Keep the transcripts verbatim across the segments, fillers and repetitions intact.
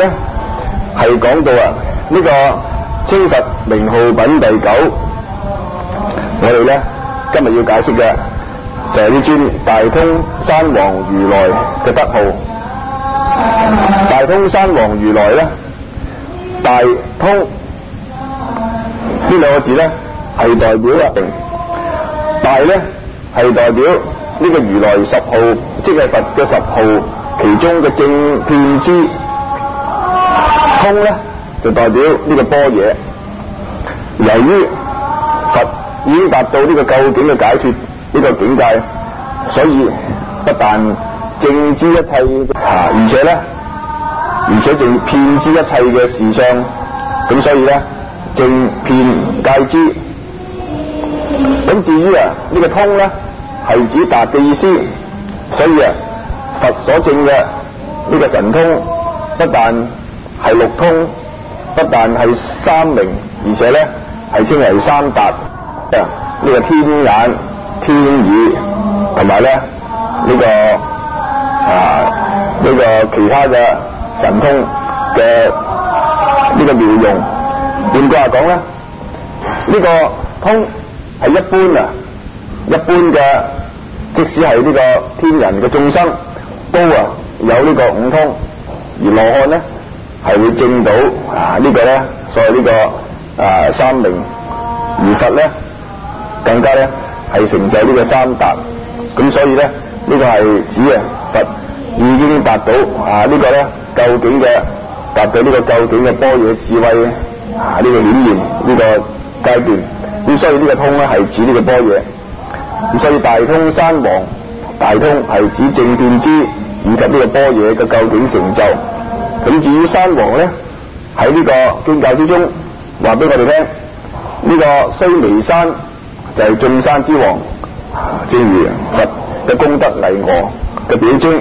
咧係講到啊呢、這個清佛名號品第九，我哋咧今日要解釋嘅就係呢尊大通山王如來嘅德號。大通山王如來咧，大通呢兩個字咧係代表啊，大咧係代表呢個如來十號，即係佛嘅十號其中嘅正遍知。通咧就代表呢個般若。由於佛已經達到呢個究竟嘅解脫呢個境界，所以不但正知一切啊，而且咧而且仲遍知一切嘅事相，咁所以咧正遍皆知。咁至於啊呢個通咧係指達嘅意思，所以啊佛所證嘅呢個神通不但係六通，不但係三明，而且咧係稱為三達啊！呢、這個天眼、天耳同埋咧呢、這個啊呢、這個其他嘅神通嘅呢個妙用。換句話講咧，呢、這個通係一般啊，一般嘅，即使係呢個天人嘅眾生都啊有呢個五通，而羅漢咧係會證到啊呢個咧，所謂呢個啊三明，而佛咧更加咧係成就呢個三達。咁所以咧呢個係指啊佛已經達到啊呢個咧究竟嘅達到呢個究竟嘅般若智慧啊呢個顯現呢個階段。咁所以呢個通咧係指呢個般若。咁所以大通山王，大通係指正遍知以及呢個般若嘅究竟成就。咁至於山王咧，喺呢個經教之中話俾我哋聽，呢、這個須彌山就係眾山之王，正如佛嘅功德巍峨嘅表徵。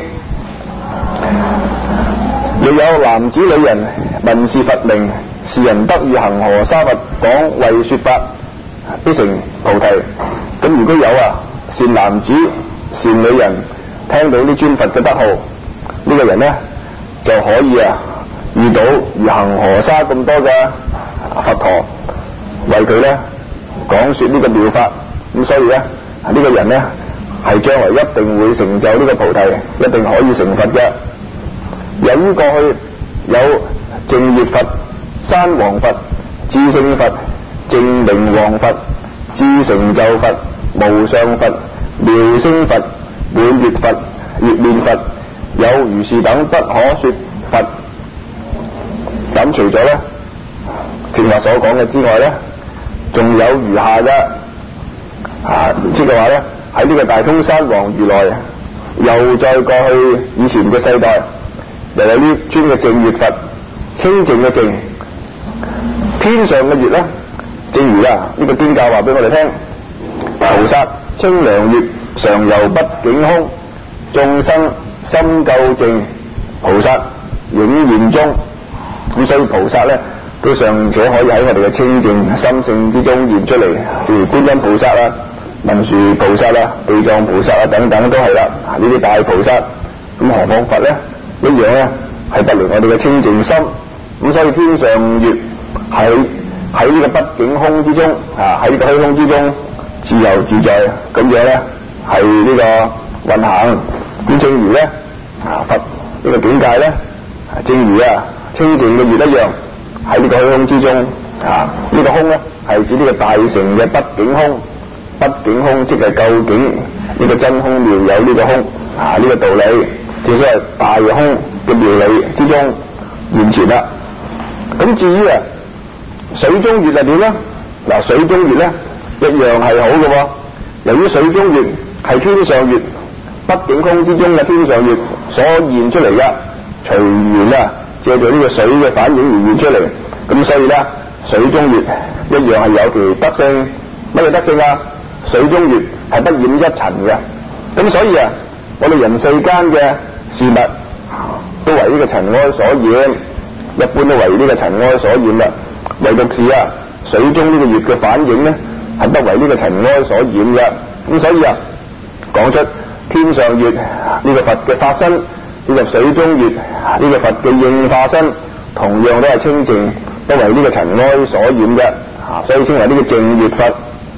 亦有男子女人聞是佛名，是人得遇恒河沙佛講為說法，必成菩提。咁如果有啊善男子善女人聽到呢尊佛嘅德號，呢、這個人咧就可以啊遇到如恒河沙咁多嘅佛陀為佢咧講說呢個妙法。咁所以咧呢、這個人咧係將來一定會成就呢個菩提，一定可以成佛嘅。由於過去有淨月佛、山王佛、智勝佛、淨明王佛、智成就佛、無上佛、妙聲佛、滿月佛、月面佛，有如是等不可說佛。咁除咗咧正話所講嘅之外咧，仲有餘下嘅啊，即係話咧喺呢個大通山王如來又再過去以前嘅世代，又有呢尊嘅淨月佛，清淨嘅淨。天上嘅月咧，正如啊呢、這個經教話俾我哋聽，菩薩清涼月常遊畢竟空，眾生心究淨，菩薩影現中。咁所以菩薩咧都尚且可以喺我哋嘅清淨心性之中現出嚟，譬如觀音菩薩啦、文殊菩薩啦、地藏菩薩啊等等都係啦，呢啲大菩薩。咁何況佛咧一樣咧係不離我哋嘅清淨心。咁所以天上月喺喺呢個畢竟空之中啊，喺呢個虛空之中自由自在咁樣咧係呢個運行。咁正如咧啊佛呢個境界咧，正如啊清淨嘅月一樣喺呢個虛空之中啊，呢、這個空咧係指呢個大乘嘅畢竟空。畢竟空即係究竟呢個真空妙有呢個空啊，呢、這個道理正所謂大空嘅妙理之中現前啦。咁至於啊水中月係點咧？嗱，水中月咧一樣係好嘅喎。由於水中月係天上月，畢竟空之中嘅天上月所現出嚟嘅，隨緣啊借助呢個水嘅反應而現出嚟。咁所以咧水中月一樣係有其德性。乜嘢德性啊？水中月係不染一塵嘅。咁所以啊我哋人世間嘅事物都為呢個塵埃所染，一般都為呢個塵埃所染啦。唯獨是啊水中呢個月嘅反應咧係不為呢個塵埃所染嘅。咁所以啊講出天上月呢個佛嘅法身以及水中月呢、這個佛嘅應化身，同樣都係清淨，不為呢個塵埃所染嘅，啊，所以稱為呢個淨月佛。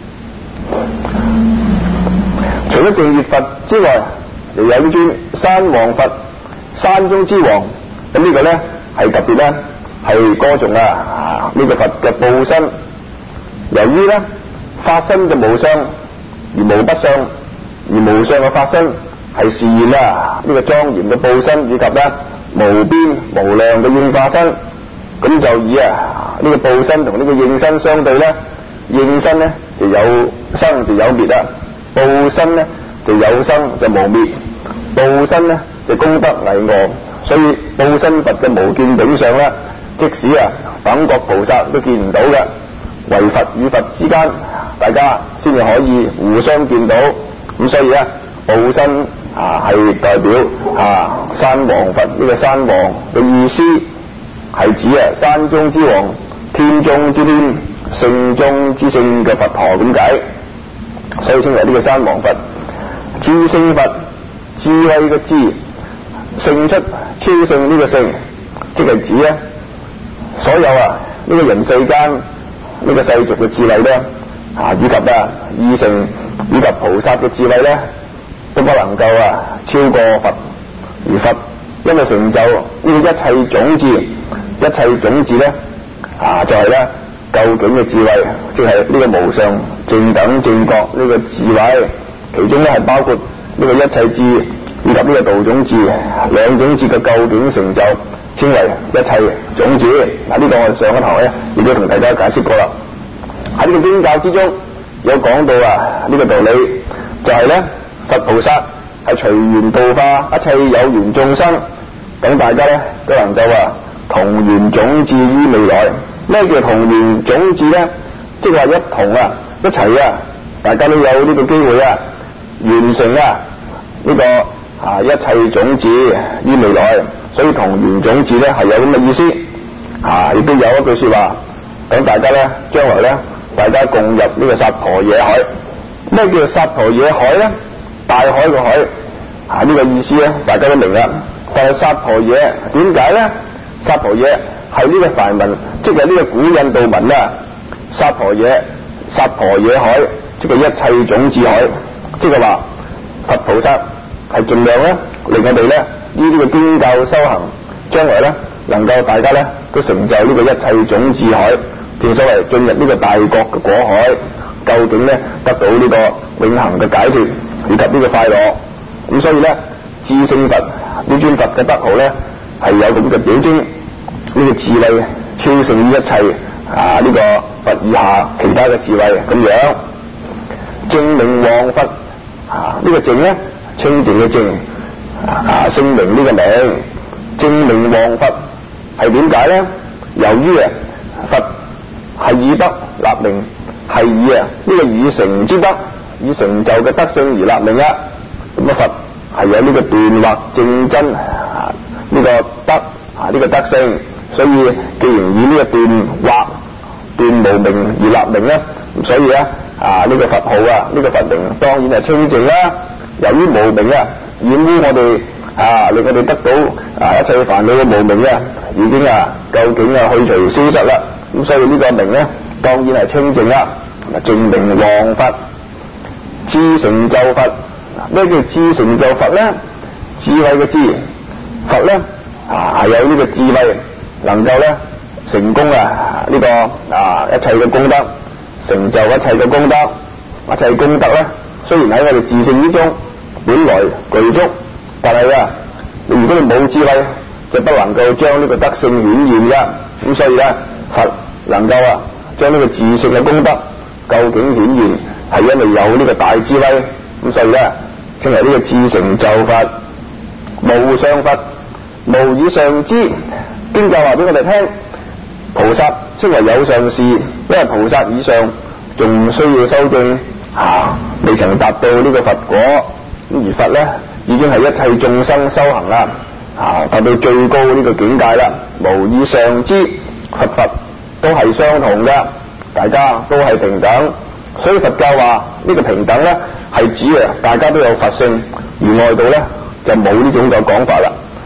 除咗淨月佛之外，又有呢尊山王佛，山中之王。咁呢個咧係特別咧係歌頌啊呢、這個佛嘅報身。由於咧法身嘅無相而無不相，而無相嘅法身係示現啦呢個莊嚴嘅報身，以及咧無邊無量嘅應化身。咁就以啊呢、這個報身同呢個應身相對咧，應身咧就有生就有滅啦，報身咧就有生就無滅，報身咧就功德巍峨。所以報身佛嘅無見頂相咧，即使啊等覺菩薩都見唔到嘅，唯佛與佛之間大家先至可以互相見到。咁所以咧報身啊係代表啊山王佛，呢、這個山王嘅意思係指啊山中之王、天中之天、聖中之聖嘅佛陀咁解，所以稱為呢個山王佛。智勝佛，智慧嘅智，勝出超勝呢個勝，即係指咧所有啊呢、這個人世間呢、這個世俗嘅智慧咧啊，以及啊二乘以及菩薩嘅智慧咧，都不能夠啊超過佛。而佛因為成就呢個一切種智，一切種智咧啊就係、是、咧究竟嘅智慧，即係呢個無上正等正覺呢個智慧，其中咧係包括呢個一切智以及呢個道種智兩種智嘅究竟成就，稱為一切種智。嗱、這、呢個我哋上一堂咧亦都同大家解釋過啦。喺呢個經教之中有講到啊呢、這個道理，就係、是、咧佛菩薩係隨緣度化一切有緣眾生，等大家咧都能夠啊同緣種智於未來。咩叫同緣種智咧？即係話一同啊一齊啊，大家都有呢個機會啊完成啊呢、這個啊一切種智於未來。所以同緣種智咧係有咁嘅意思啊，亦都有一句說話，等大家咧將來咧大家共入呢個薩婆野海。咩叫薩婆野海咧？大海個海啊，呢、這個意思咧大家都明啦。但係薩婆野點解咧？薩婆野係呢個梵文，即係呢個古印度文啊。薩婆野、薩婆野海，即係一切種智海，即係話佛菩薩係盡量咧令我哋咧依呢個經教修行，將來咧能夠大家咧都成就呢個一切種智海，正所謂進入呢個大覺嘅果海，究竟咧得到呢個永恆嘅解脫以及呢個快樂。咁所以咧智勝佛呢尊佛嘅德號咧係有咁嘅表徵，呢、這個智慧超勝於一切啊呢、這個佛以下其他嘅智慧咁樣。淨名王佛啊，這個、呢個淨咧清淨嘅淨啊，聖名呢個名淨名王佛係點解咧？由於啊佛係以德立名，係以啊呢、這個以成之德，以成就嘅德性而立名啊。咁啊佛係有呢個斷惑正真啊呢、這個德啊呢、這個德性，所以既然以呢個斷惑斷無明而立名咧，咁所以咧啊呢、這個佛號啊呢、這個佛名當然係清淨啦。由於無明啊染污我哋啊，令我哋得到啊一切煩惱嘅無明啊已經啊究竟啊去除消失啦。咁所以呢個名咧當然係清淨啦。淨名王佛，智成就佛。咩叫智成就佛咧？智慧嘅智，佛咧啊係有呢個智慧，能夠咧成功啊呢、這個啊一切嘅功德，成就一切嘅功德。一切功德咧雖然喺我哋自性之中本來具足，但係啊如果你冇智慧，就不能夠將呢個德性顯現嘅。咁所以咧佛能夠啊將呢個自性嘅功德究竟顯現，係因為有呢個大智慧。咁所以咧稱為呢個智成就佛。無上佛，無以上之。經教話俾我哋聽，菩薩稱為有上士，因為菩薩以上仲需要修證啊，未曾達到呢個佛果。而佛咧已經係一切眾生修行啦，啊達到最高呢個境界啦。無以上之，佛佛都係相同嘅，大家都係平等。所以佛教話呢個平等咧係指啊大家都有佛性，而外道咧就冇呢種嘅講法啦。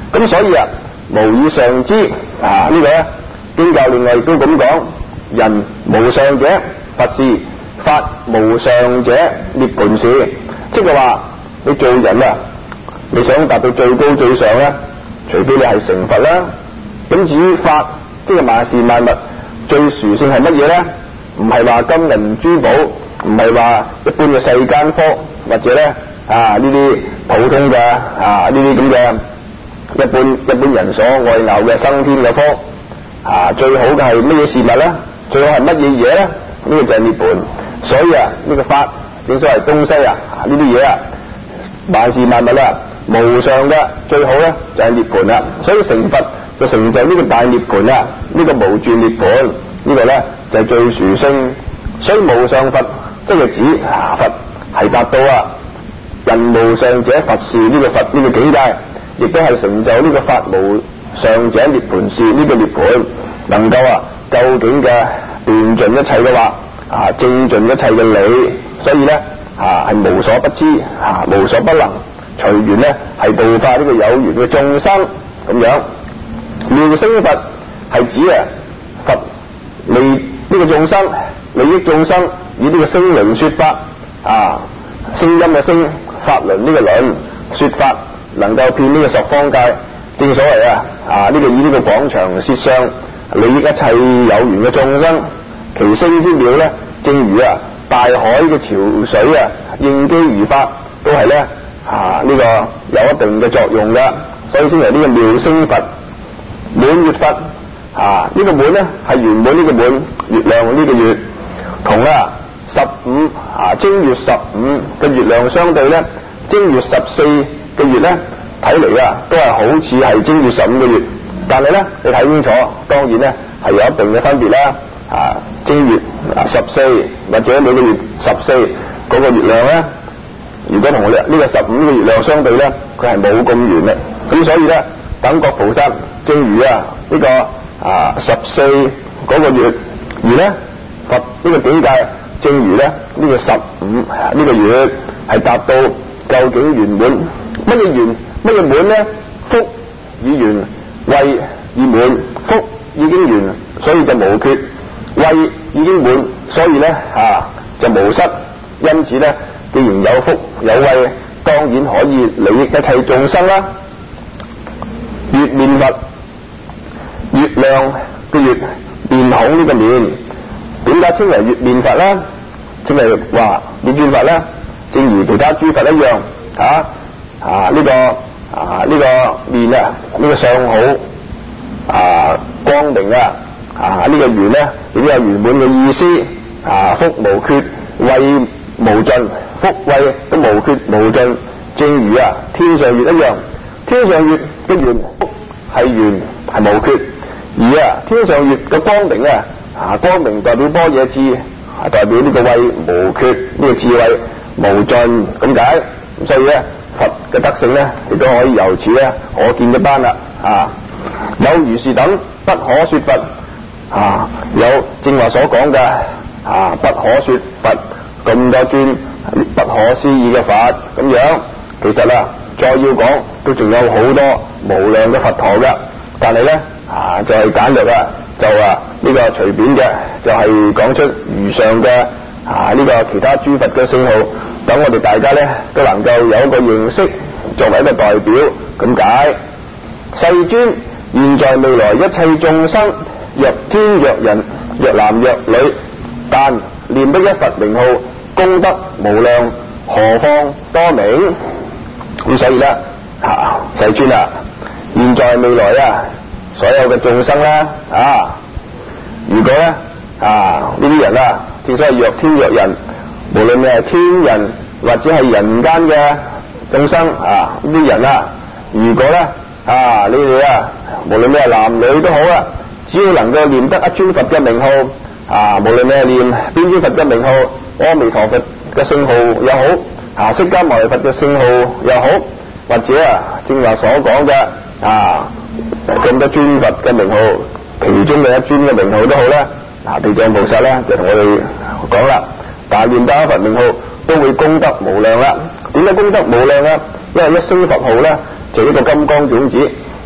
咁所以啊，無以上之啊，呢個咧經教另外亦都咁講，人無上者佛事，法無上者涅槃事。即係話你做人啊，你想達到最高最上咧，除非你係成佛啦。咁至於法，即係萬事萬物最殊勝係乜嘢咧？唔係話金銀珠寶，唔係話一般嘅世間科，或者咧啊呢啲普通嘅啊呢啲咁嘅一般一般人所愛拗嘅生天嘅科啊，最好嘅係乜嘢事物咧？最好係乜嘢嘢咧？呢、這個就係涅槃。所以啊，呢、這個法正所謂東西啊，呢啲嘢啊，萬事萬物啦、啊，無上嘅最好咧就係涅槃啦。所以成佛就成就呢個大涅槃啦，呢、這個無住涅槃，呢、這個咧就係、是、最殊勝。所以無上佛即係指啊佛係達到啊人無上者佛事呢個佛呢、這個境界，亦都係成就呢個法無上者涅槃事呢個涅槃，能夠啊究竟嘅斷盡一切嘅話啊，證盡一切嘅理。所以咧啊係無所不知啊，無所不能，隨緣咧係度化呢個有緣嘅眾生咁樣。妙聲佛係指啊佛利呢個眾生，利益眾生，以呢個聲輪說法啊，聲音嘅聲，法輪呢個輪說法，能夠遍呢個十方界。正所謂啊啊呢、這個以呢個廣長舌相利益一切有緣嘅眾生，其聲之妙咧，正如啊大海嘅潮水啊應機而發，都係咧啊呢、這個有一定嘅作用嘅。所以先嚟呢個妙聲佛。滿月佛啊，呢、這個滿咧係圓滿呢個滿，月亮呢個月，同啊十五啊正月十五嘅月亮相對咧，正月十四嘅月咧睇嚟啊都係好似係正月十五嘅月，但係咧你睇清楚，當然咧係有一定嘅分別啦。啊正月啊十四或者每個月十四嗰個月亮咧，如果同我哋呢個十五呢個月亮相對咧，佢係冇咁圓嘅。咁所以咧，等覺菩薩正如啊呢、這個啊十四嗰個月，而咧佛呢個境界正如咧呢、這個十五呢個月係達到究竟圓滿。乜嘢圓乜嘢滿咧？福已圓，慧已滿。福已經圓，所以就無缺；慧已經滿，所以咧啊就無失。因此咧，既然有福有慧，當然可以利益一切眾生啦。月面佛，月亮嘅月，面孔呢個面，點解稱為月面佛咧？稱為話月面佛咧，正如其他諸佛一樣啊啊呢、這個啊呢、這個面啊呢、這個相好啊光明啊啊、這個、呢個圓咧亦都有圓滿嘅意思啊，福無缺，慧無盡，福慧都無缺無盡，正如啊天上月一樣。天上月嘅圓係圓係無缺，而啊天上月嘅光明啊啊光明代表般若智，係代表呢個慧無缺，呢、這個智慧無盡咁解。咁所以咧佛嘅德性咧亦都可以由此咧可見一斑啦。啊有如是等不可說佛啊，有正話所講嘅啊不可說佛咁多尊不可思議嘅佛咁樣。其實啊再要講都仲有好多無量嘅佛陀嘅，但係咧啊就係、是、簡略啦，就啊呢、這個隨便嘅就係、是、講出如上嘅啊呢、這個其他諸佛嘅聖號，等我哋大家咧都能夠有一個認識，作為一個代表咁解。世尊，現在未來一切眾生，若天若人，若男若女，但念得一佛名號，功德無量，何況多名？咁所以咧啊世尊啊，現在未來啊所有嘅眾生啦啊，如果咧啊呢啲人啊，正所謂若天若人，無論你係天人或者係人間嘅眾生啊，呢啲人啊，如果咧啊你哋啊無論你係男女都好啊，只要能夠念得一尊佛嘅名號啊，無論你係念邊尊佛嘅名號，阿彌陀佛嘅聖號又好，啊釋迦牟尼佛嘅聖號又好，或者啊正話所講嘅啊咁多尊佛嘅名號，其中嘅一尊嘅名號都好啦。啊地藏菩薩咧就同我哋講啦，但念得一佛名號都會功德無量啦。點解功德無量啊？因為一聲佛號咧就一個金剛種子，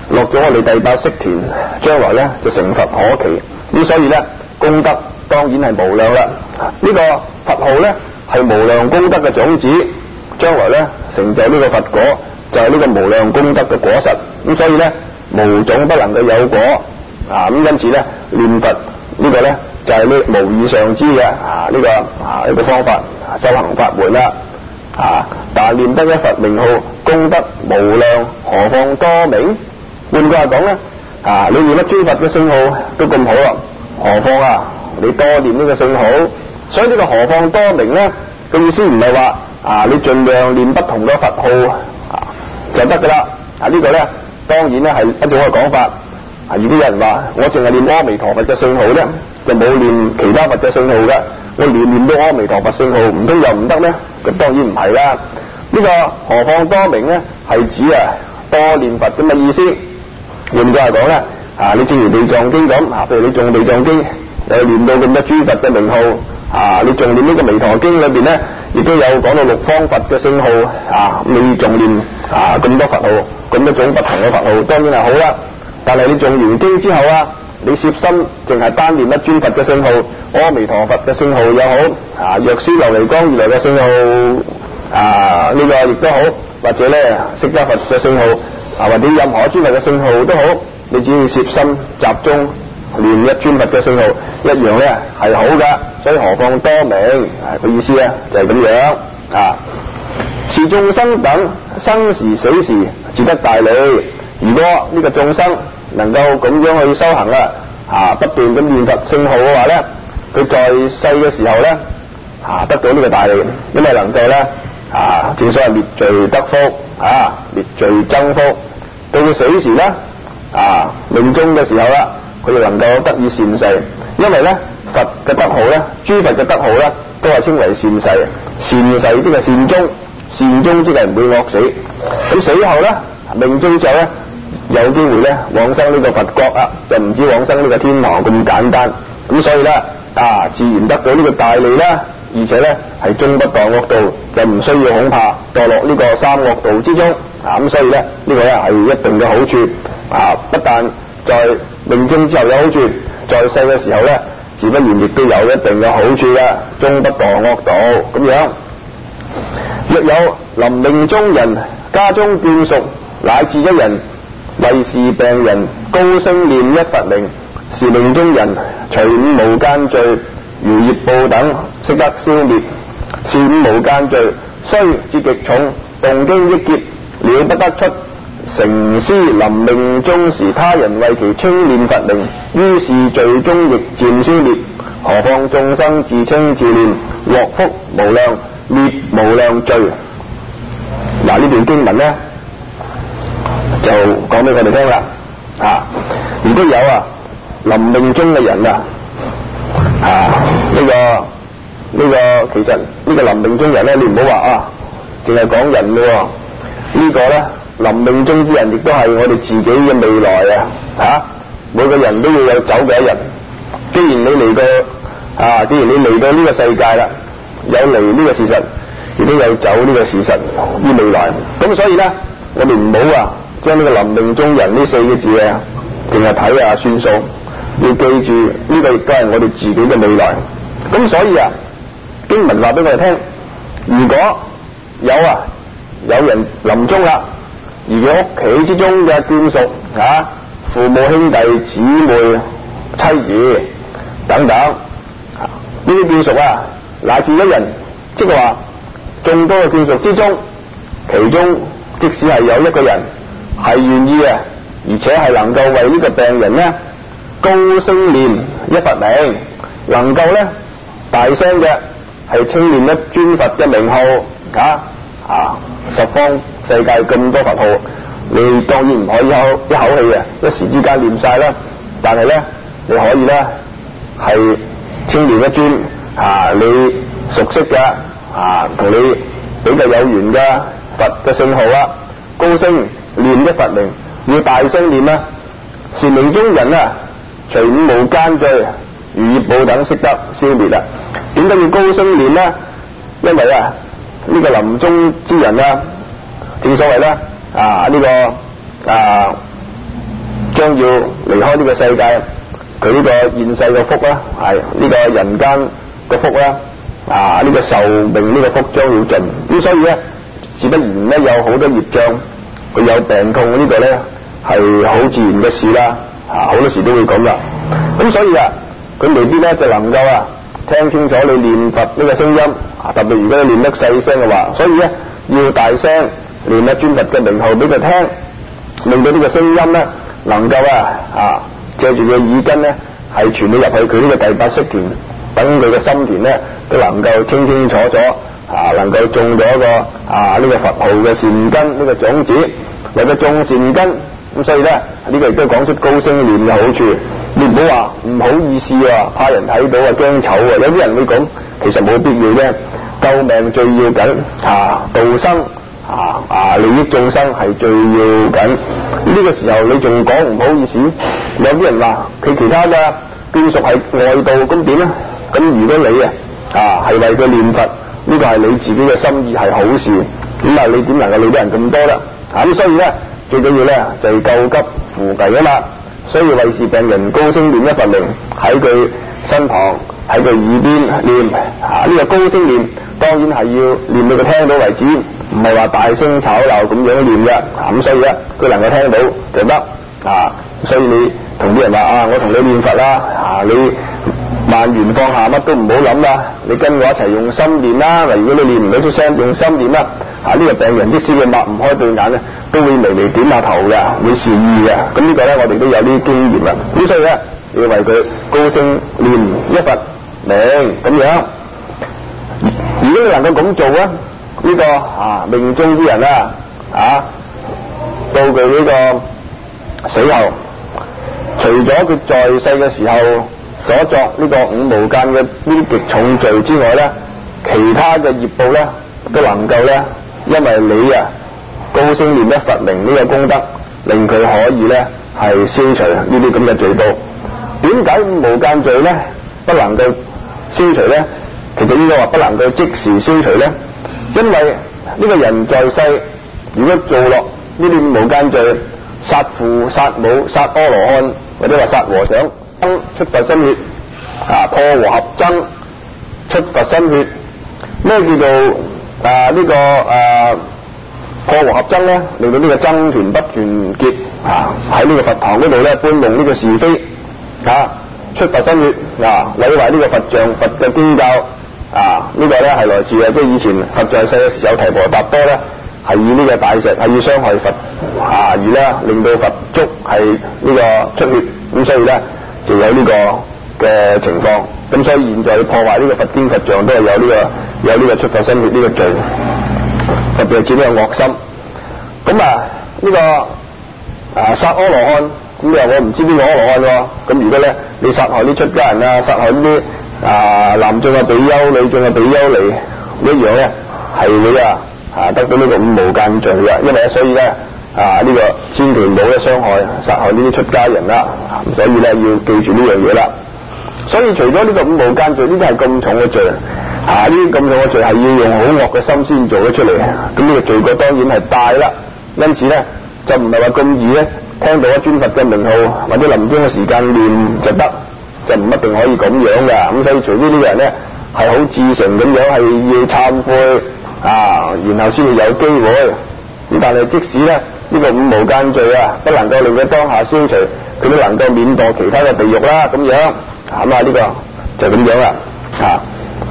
落咗我哋第八識田，將來咧就成佛可期。咁所以咧功德當然係無量啦。呢、這個佛號咧係無量功德嘅種子，將來咧成就呢個佛果就係、是、呢個無量功德嘅果實。咁所以咧無種不能夠有果啊！咁因此咧念佛呢個咧就係、是、呢無以上之嘅啊呢、這個啊一個方法修行法門啦啊！但係念得一佛名號功德無量，何況多名？換句話講咧啊，你念得諸佛嘅聖號都咁好啦，何況啊你多念呢個聖號？所以呢個何況多名咧嘅意思唔係話啊你盡量念不同嘅佛號啊就得噶啦啊！這個、呢個咧當然咧係一種嘅講法啊。如果有人話我淨係念阿彌陀佛嘅聖號咧，就冇念其他佛嘅聖號嘅，我念念到阿彌陀佛聖號唔通又唔得咩？咁當然唔係啦。呢、這個何況多名咧係指啊多念佛咁嘅意思。換句話講咧啊，你正如地藏經咁啊，譬如你誦地藏經又念到咁多諸佛嘅名號啊，你仲念呢個彌陀經裏邊咧亦都有講到六方佛嘅聖號啊，你仲念啊咁多佛號，咁多種不同嘅佛號當然係好啦。但係你誦完經之後啊，你攝心淨係單念一尊佛嘅聖號，阿彌陀佛嘅聖號又好啊，藥師琉璃光如來嘅聖號啊，呢、這個亦都好，或者咧釋迦佛嘅聖號啊，或者任何尊佛嘅聖號都好，你只要攝心集中念一尊佛嘅聖號，一樣咧係好噶。所以何況多名啊，個意思咧就係、是、咁樣啊。是眾生等生時死時自得大利。如果呢個眾生能夠咁樣去修行啦啊，不斷咁念佛聖號嘅話咧，佢在世嘅時候咧啊得到呢個大利，因為能夠咧啊正所謂滅罪得福啊，滅罪增福。到佢死時咧啊命終嘅時候啦，佢就能夠得以善逝。因為咧佛嘅德號咧，諸佛嘅德號咧都係稱為善逝，善逝即係善終，善終即係唔會惡死。咁死後咧命終之後咧有機會咧往生呢個佛國啊，就唔止往生呢個天堂咁簡單。咁所以咧啊自然得到呢個大利啦，而且咧係終不墮惡道，就唔需要恐怕墮落呢個三惡道之中啊。咁所以咧呢、這個咧係一定嘅好處啊，不但在命終之後有好處，在世嘅時候咧自不然亦都有一定嘅好處嘅，終不墮惡道咁樣。若有臨命終人家中眷屬乃至一人為是病人高聲念一佛名，是命終人除五無間罪如業報等悉得消滅。是五無間罪雖至極重，動經億劫了不得出。成思臨命終時，他人為其稱念佛名，於是罪終亦漸消滅。何況眾生自稱自念，獲福無量，滅無量罪。嗱，呢段經文咧就講俾我哋聽啦啊！如果有啊臨命終嘅人啊啊呢、這個呢、這個其實呢個臨命終人咧，你唔好話啊淨係講人嘅喎，這個、呢個咧臨命終之人亦都係我哋自己嘅未來啊！啊，每個人都要有走嘅一日。既然你嚟到啊，既然你嚟到呢個世界啦，有嚟呢個事實，亦都有走呢個事實於未來。咁所以咧，我哋唔好啊將呢個臨命終人呢四個字啊，淨係睇下算數。要記住呢、這個亦都係我哋自己嘅未來。咁所以啊，經文話俾我哋聽，如果有啊有人臨終啦，而佢屋企之中嘅眷屬啊，父母兄弟姊妹妻兒等等啊，呢啲眷屬啊，乃至一人，即係話眾多嘅眷屬之中，其中即使係有一個人係願意啊，而且係能夠為呢個病人咧高聲念一佛名，能夠咧大聲嘅係稱念一尊佛嘅名號啊啊！十方世界咁多佛號，你當然唔可以一口一口氣啊一時之間念晒啦，但係咧你可以咧係稱念一尊啊你熟悉嘅啊同你比較有緣嘅佛嘅聖號啊，高聲念一佛名，要大聲念啊，是命終人啊除五無間罪如業報等悉得消滅啦。點解要高聲念呢？因為啊呢、這個臨終之人啊，正所謂咧啊呢、這個啊將要離開呢個世界，佢呢個現世嘅福啦，係呢個人間嘅福啦，啊呢個壽命呢個福將要盡，咁所以咧自不然咧有好多業障，佢有病痛呢個咧係好自然嘅事啦，啊好多時都會咁啦，咁所以啊佢未必咧就能夠啊聽清楚你念佛呢個聲音，啊特別如果你念得細聲嘅話，所以咧要大聲念一尊佛嘅名號俾佢聽，令到呢個聲音咧能夠啊啊借住佢耳根咧係傳到入去佢呢個第八識田，等佢嘅心田咧都能夠清清楚楚啊，能夠種咗一個啊呢個佛號嘅善根呢個種子，為佢種善根，咁所以咧呢個亦都講出高聲念嘅好處。你唔好話唔好意思啊，怕人睇到啊驚醜啊，有啲人會講，其實冇必要啫，救命最要緊啊，度生啊啊利益眾生係最要緊，呢個時候你仲講唔好意思，有啲人話佢其他嘅眷屬係外道，咁點咧？咁如果你啊啊係為佢念佛，呢個係你自己嘅心意係好事，咁啊你點能夠理得人咁多啦？啊咁所以咧最緊要咧就係救急扶危啊嘛，所以為是病人高聲念一佛名，喺佢身旁喺佢耳邊念啊，呢個高聲念當然係要念到佢聽到為止，唔係話大聲吵鬧咁樣念嘅，咁所以咧佢能夠聽到就得啊，所以你同啲人話啊，我同你念佛啦，啊你萬緣放下，乜都唔好諗啦，你跟我一齊用心念啦。嗱，如果你念唔到出聲，用心念啦，啊呢個病人即使佢擘唔開對眼咧，都會微微點下頭嘅，會善意嘅。咁呢個咧我哋都有啲經驗啦。咁所以咧要為佢高聲念一佛名咁樣。如果你能夠咁做咧，呢個啊命中之人啊啊到佢呢個死後，除咗佢在世嘅時候所作呢個五無間嘅呢啲極重罪之外咧，其他嘅業報咧都能夠咧，因為你啊高聲念一佛名呢個功德，令佢可以咧係消除呢啲咁嘅罪報。點解五無間罪咧不能夠消除咧？其實應該話不能夠即時消除咧，因為呢個人在世如果做落呢啲五無間罪，殺父殺母殺阿羅漢或者話殺和尚出佛身血啊，破和合僧出佛身血，咩叫做啊呢、這個啊破和合僧咧？令到呢個僧團不團結啊，喺呢個佛堂嗰度咧搬弄呢個是非啊，出佛身血啊，毀壞呢個佛像佛嘅經教啊，呢、這個咧係來自啊即係以前佛在世嘅時候，提婆達多咧係以呢個大石係要傷害佛啊，而咧令到佛足係呢個出血，咁所以咧就有呢個嘅情況。咁所以現在破壞呢個佛經佛像都係有呢、這個有呢個出佛身血呢個罪，特別係指呢個惡心。咁啊呢、這個啊殺阿羅漢，咁你話我唔知邊個阿羅漢喎？咁如果咧你殺害啲出家人啊，殺害呢啲啊男眾啊比丘、女眾啊比丘尼一樣咧，係會啊啊得到呢個五無間罪嘅。因為所以咧啊呢、這個千祈唔好咧傷害殺害呢啲出家人啦。咁所以咧要記住呢樣嘢啦。所以除咗呢個五無間罪，呢啲係咁重嘅罪啊！呢啲咁重嘅罪係要用好惡嘅心先做得出嚟。咁呢個罪過當然係大啦。因此咧就唔係話咁易咧聽到一尊佛嘅名號或者臨終嘅時間念就得，就唔一定可以咁樣嘅。咁所以除非呢個人咧係好至誠咁樣係要懺悔啊，然後先至有機會。咁但係即使咧呢、這個五無間罪啊不能夠令佢當下消除，佢都能夠免墮其他嘅地獄啦。咁樣咁啊呢個就咁樣啦啊。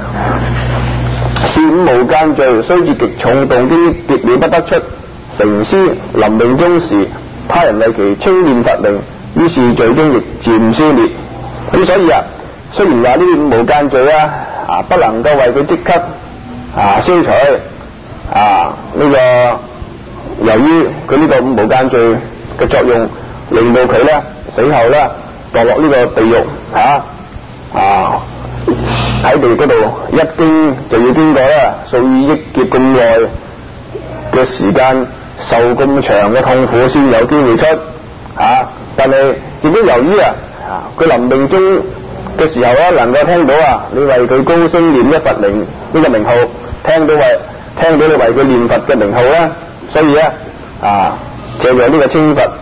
是五無間罪，雖至極重，動機極了不得出。成師臨命終時，他人為其稱念佛名，於是罪中亦漸消滅。咁所以啊，雖然話呢啲五無間罪啊啊不能夠為佢即刻啊消除啊呢、這個，由於佢呢個五無間罪嘅作用，令到佢咧死後咧墮落呢個地獄啊啊喺地獄嗰度一經就要經過咧數以億劫咁耐嘅時間，受咁長嘅痛苦先有機會出啊！但係亦都由於啊佢臨命終嘅時候咧能夠聽到啊你為佢高聲念一佛名呢個名號，聽到為聽到你為佢念佛嘅名號咧，所以咧啊借助呢個稱佛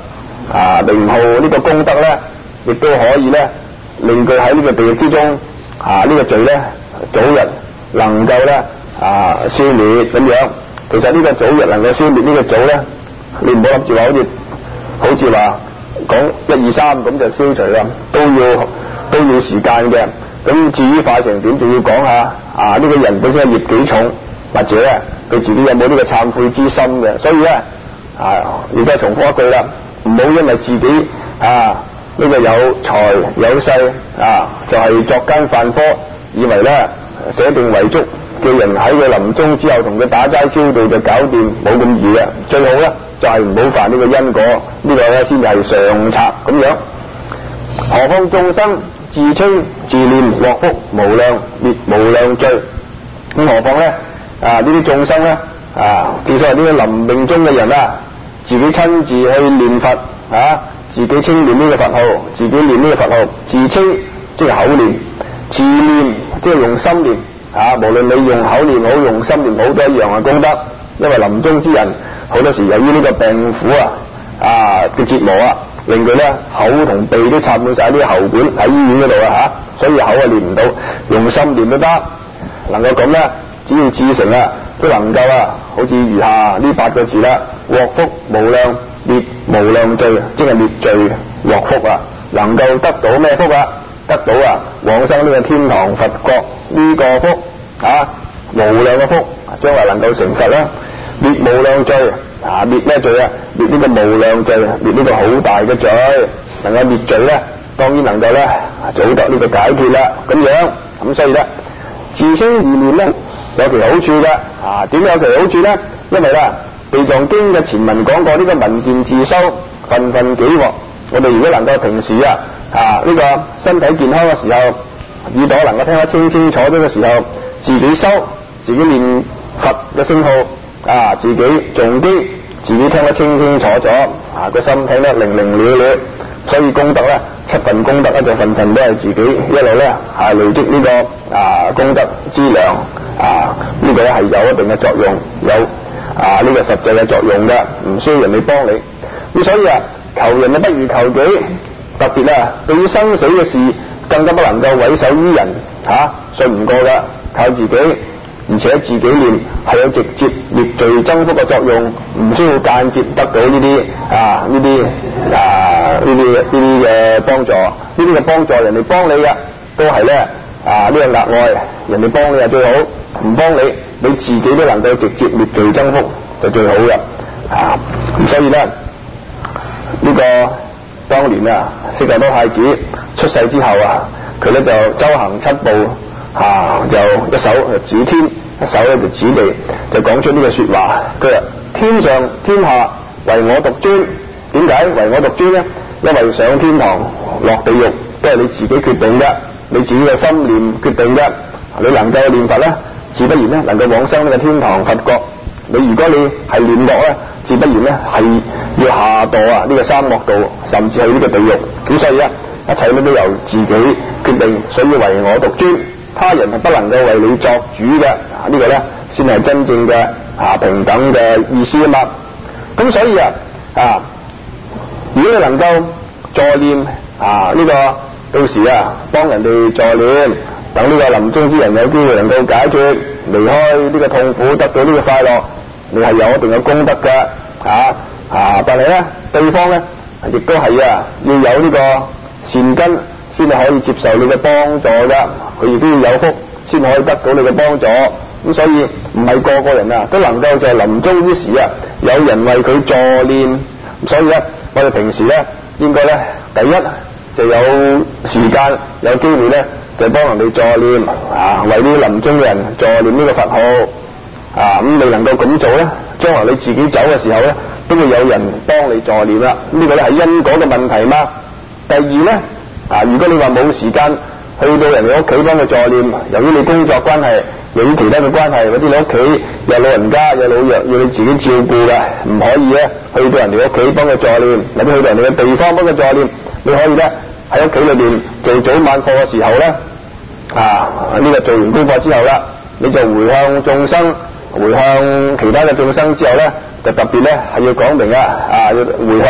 啊名號呢個功德咧，亦都可以咧令佢喺呢個地獄之中啊呢、這個罪咧早日能夠咧啊消滅咁樣。其實呢個早日能夠消滅呢個早咧，你唔好諗住話好似好似話講一二三咁就消除啦，都要都要時間嘅。咁至於化成點，仲要講下啊呢、這個人本身嘅業幾重，或者咧佢自己有冇呢個懺悔之心嘅。所以咧啊，亦都係重複一句啦，唔好因為自己啊呢、這個有財有勢啊，就係、是、作奸犯科，以為咧寫定遺囑嘅人喺佢臨終之後同佢打齋超度就搞掂，冇咁易嘅。最好咧就係唔好犯呢個因果，這個、呢個咧先係上策咁樣。何況眾生自稱自念獲福無量，滅無量罪。咁何況咧啊呢啲眾生咧啊，正所謂呢個臨命終嘅人啊，自己親自去念佛啊，自己稱念呢個佛號，自己念呢個佛號，自稱即係口念，自念即係用心念啊。無論你用口念好，用心念好，都一樣嘅功德。因為臨終之人好多時由於呢個病苦啊啊嘅折磨啊，令佢咧口同鼻都插滿晒啲喉管喺醫院嗰度啊吓，所以口啊念唔到，用心念都得，能夠咁咧，只要至誠啊，都能夠啊，好似餘下呢八個字啦，獲福無量，滅無量罪，即係滅罪獲福啊，能夠得到咩福啊？得到啊往生呢個天堂佛國呢個福啊，無量嘅福，將來能夠成佛啦。滅無量罪啊，滅咩罪啊？滅呢個無量罪，滅呢個好大嘅罪，能夠滅罪咧，當然能夠咧早得呢個解脫啦。咁樣咁所以咧，自稱自念咧有其好處嘅啊。點有其好處咧？因為咧地藏經嘅前文講過，呢個聞見自修，分分幾獲。我哋如果能夠平時啊啊呢個身體健康嘅時候，耳朵能夠聽得清清楚楚嘅時候，自己修，自己念佛嘅聲號啊，自己誦經，自己聽得清清楚楚啊，個心聽得靈靈了了，所以功德咧七份功德咧就份份都係自己一路咧係累積呢個啊功德資糧啊，呢個咧係有一定嘅作用，有啊呢個實際嘅作用嘅，唔需要人哋幫你。咁所以啊，求人啊不如求己，特別啊對於生死嘅事更加不能夠委手於人吓，信唔過噶，靠自己。而且自己念係有直接滅罪增福嘅作用，唔需要間接得到呢啲啊呢啲啊呢啲呢啲嘅幫助，呢啲嘅幫助人哋幫你嘅都係咧啊呢個額外，人哋幫你係最好，唔幫你你自己都能夠直接滅罪增福就最好嘅啊。咁所以咧呢、這個當年啊釋迦多太子出世之後啊，佢咧就周行七步。啊！就一手就指天，一手咧就指地，就講出呢個說話。佢話：天上天下唯我獨尊。點解唯我獨尊呢？因為上天堂落地獄都係你自己決定嘅，你自己嘅心念決定嘅。你能夠念佛咧，自不然咧能夠往生呢個天堂佛國。你如果你係念惡咧，自不然咧係要下墮啊呢個三惡道，甚至係呢個地獄。咁所以咧，一切咧都由自己決定，所以唯我獨尊。他人係不能夠為你作主嘅，啊這個、呢個咧先係真正嘅啊平等嘅意思啊嘛。咁所以啊啊，如果你能夠助念啊呢、這個到時啊幫人哋助念，等呢個臨終之人有機會能夠解脫，離開呢個痛苦，得到呢個快樂，你係有一定嘅功德嘅啊啊！但係咧對方咧亦都係啊要有呢個善根，先係可以接受你嘅幫助㗎，佢亦都要有福先可以得到你嘅幫助。咁所以唔係個個人啊都能夠在臨終之時啊有人為佢助念。所以咧我哋平時咧應該咧第一就有時間有機會咧就幫人哋助念啊，為呢啲臨終嘅人助念呢個佛號啊。咁你能夠咁做咧，將來你自己走嘅時候咧都會有人幫你助念啦。呢、這個咧係因果嘅問題嘛。第二咧啊，如果你話冇時間去到人哋屋企幫佢助念，由於你工作關係，由於其他嘅關係，或者你屋企有老人家有老弱要你自己照顧嘅，唔可以咧去到人哋屋企幫佢助念，或者去到人哋嘅地方幫佢助念。你可以咧喺屋企裏邊做早晚課嘅時候咧啊，呢、這個做完功課之後啦，你就回向眾生，回向其他嘅眾生之後咧，就特別咧係要講明啊啊，要回向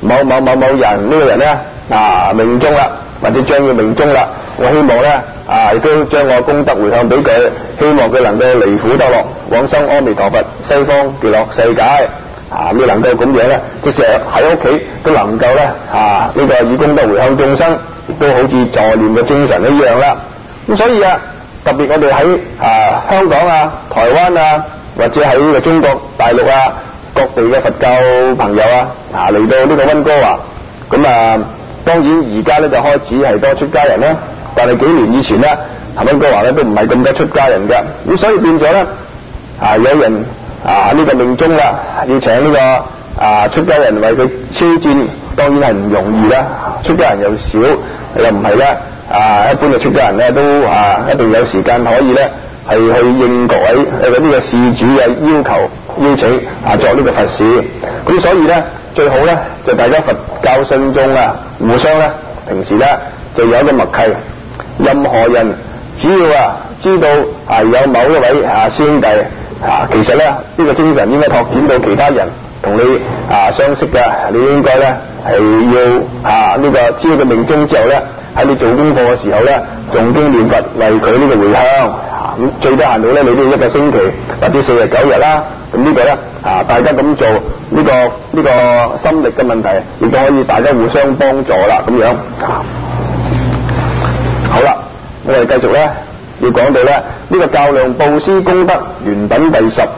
某某某某人呢、這個人咧啊命終啦，或者將要命終啦，我希望咧啊亦都將我功德回向俾佢，希望佢能夠離苦得樂，往生阿彌陀佛西方極樂世界啊！你能夠咁樣咧，即係喺屋企都能夠咧啊呢、這個以功德回向眾生，亦都好似助念嘅精神一樣啦。咁所以啊，特別我哋喺啊香港啊、台灣啊，或者喺呢個中國大陸啊各地嘅佛教朋友啊啊嚟到呢個溫哥華，咁啊當然而家咧就開始係多出家人啦，但係幾年以前咧，溫哥華咧都唔係咁多出家人嘅，咁所以變咗咧啊有人啊呢個命終啦，要請呢個啊出家人為佢超薦，當然係唔容易啦，出家人又少，又唔係咧。啊，一般嘅出家人咧都啊一定有時間可以咧係去應各位誒呢個事主嘅要求邀請啊作呢個佛事，咁所以咧最好咧就大家佛教信眾啊互相咧平時咧就有一個默契，任何人只要啊知道啊有某一位啊師兄弟啊，其實咧呢、這個精神應該拓展到其他人同你啊相識嘅，你應該咧係要啊呢、這個知道佢命終之後咧。喺你做功課嘅時候咧，誦經念佛為佢呢個回向，咁最低限度咧，你都要一個星期或者四日九日啦。咁呢個咧啊，大家咁做呢、這個呢、這個心力嘅問題，亦都可以大家互相幫助啦。咁樣好啦，我哋繼續咧要講到咧呢、這個較量布施功德原品第十，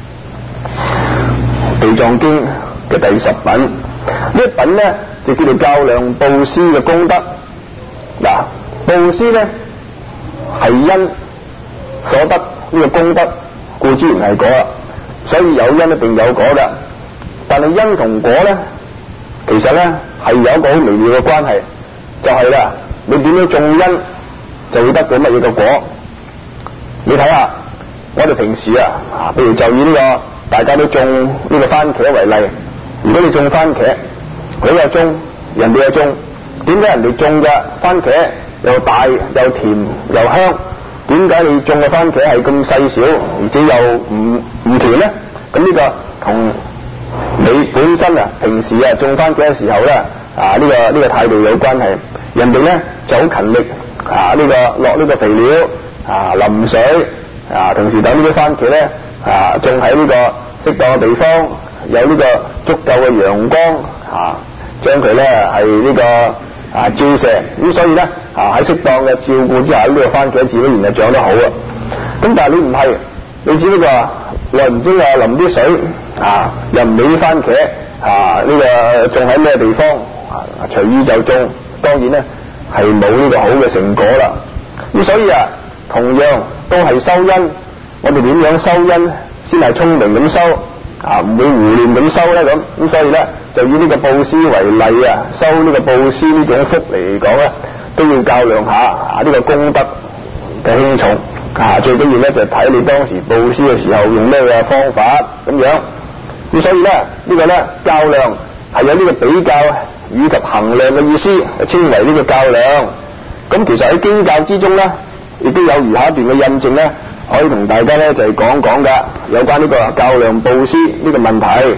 地藏經嘅第十品。呢一品咧就叫做較量布施嘅功德。嗱，布施咧係因所得呢個功德，固之然係果啦，所以有因一定有果噶。但係因同果咧，其實咧係有一個好微妙嘅關係，就係、是、啦，你點樣種因，就會得到乜嘢嘅果。你睇下，我哋平時啊，譬如就以呢、這個大家都種呢個番茄為例，如果你種番茄，佢又種，人哋又種。點解人哋種嘅番茄又大又甜又香？點解你種嘅番茄係咁細小，而且又唔唔甜咧？咁呢個同你本身啊平時啊種番茄嘅時候咧啊呢、這個呢、這個態度有關係。人哋咧就好勤力啊呢、這個落呢個肥料啊淋水啊，同時等呢啲番茄咧啊種喺呢個適當嘅地方，有呢個足夠嘅陽光啊，將佢咧係呢個。啊照射，咁所以咧啊喺適當嘅照顧之下，呢、這個番茄自然就長得好啊。咁但係你唔係，你只不過耐唔中啊淋啲水啊，又唔理啲番茄啊呢、這個種喺咩地方啊隨意就種，當然咧係冇呢個好嘅成果啦。咁所以啊，同樣都係修因，我哋點樣修因先係聰明咁修啊，唔會胡亂咁修咧咁。咁所以咧。就以呢個布施為例啊，修呢個布施呢種福嚟講咧，都要較量下啊呢個功德嘅輕重啊，最緊要咧就睇你當時布施嘅時候用咩嘅方法咁樣。咁所以咧呢個咧較量係有呢個比較以及衡量嘅意思，稱為呢個較量。咁其實喺經教之中咧，亦都有如下一段嘅印證咧，可以同大家咧就係講講噶，有關呢個較量布施呢個問題。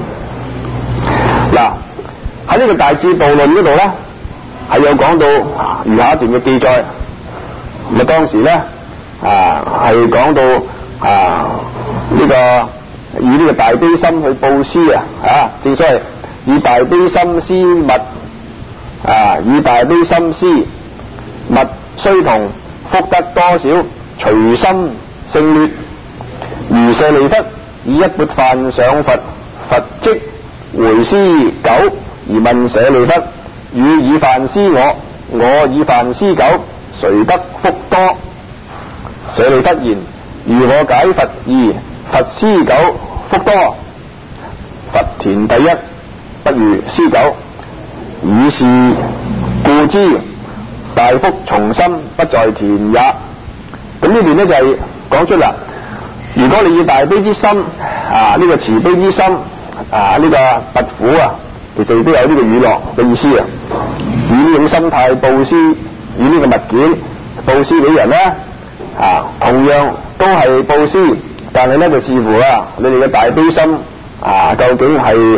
嗱，喺呢個大智度論嗰度咧，係有講到如下一段嘅記載。咁啊，當時咧啊係講到啊呢、這個以呢個大悲心去布施啊，啊正所謂以大悲心施物啊，以大悲心施物雖同，福德多少隨心勝劣。如舍利弗以一缽飯上佛，佛即回施久，而問舍利弗：汝以飯施我，我以飯施久，誰得福多？舍利弗言：如我解佛義，佛施久福多。佛田第一，不如施久，以是故知大福從心，不在田也。咁呢段呢就係講出啦，如果你以大悲之心啊，呢、這個慈悲之心啊，呢、這個拔苦啊，其實亦都有呢個娛樂嘅意思啊。以呢種心態布施，以呢個物件布施俾人咧啊，同樣都係布施，但係咧就視乎啊，你哋嘅大悲心啊，究竟係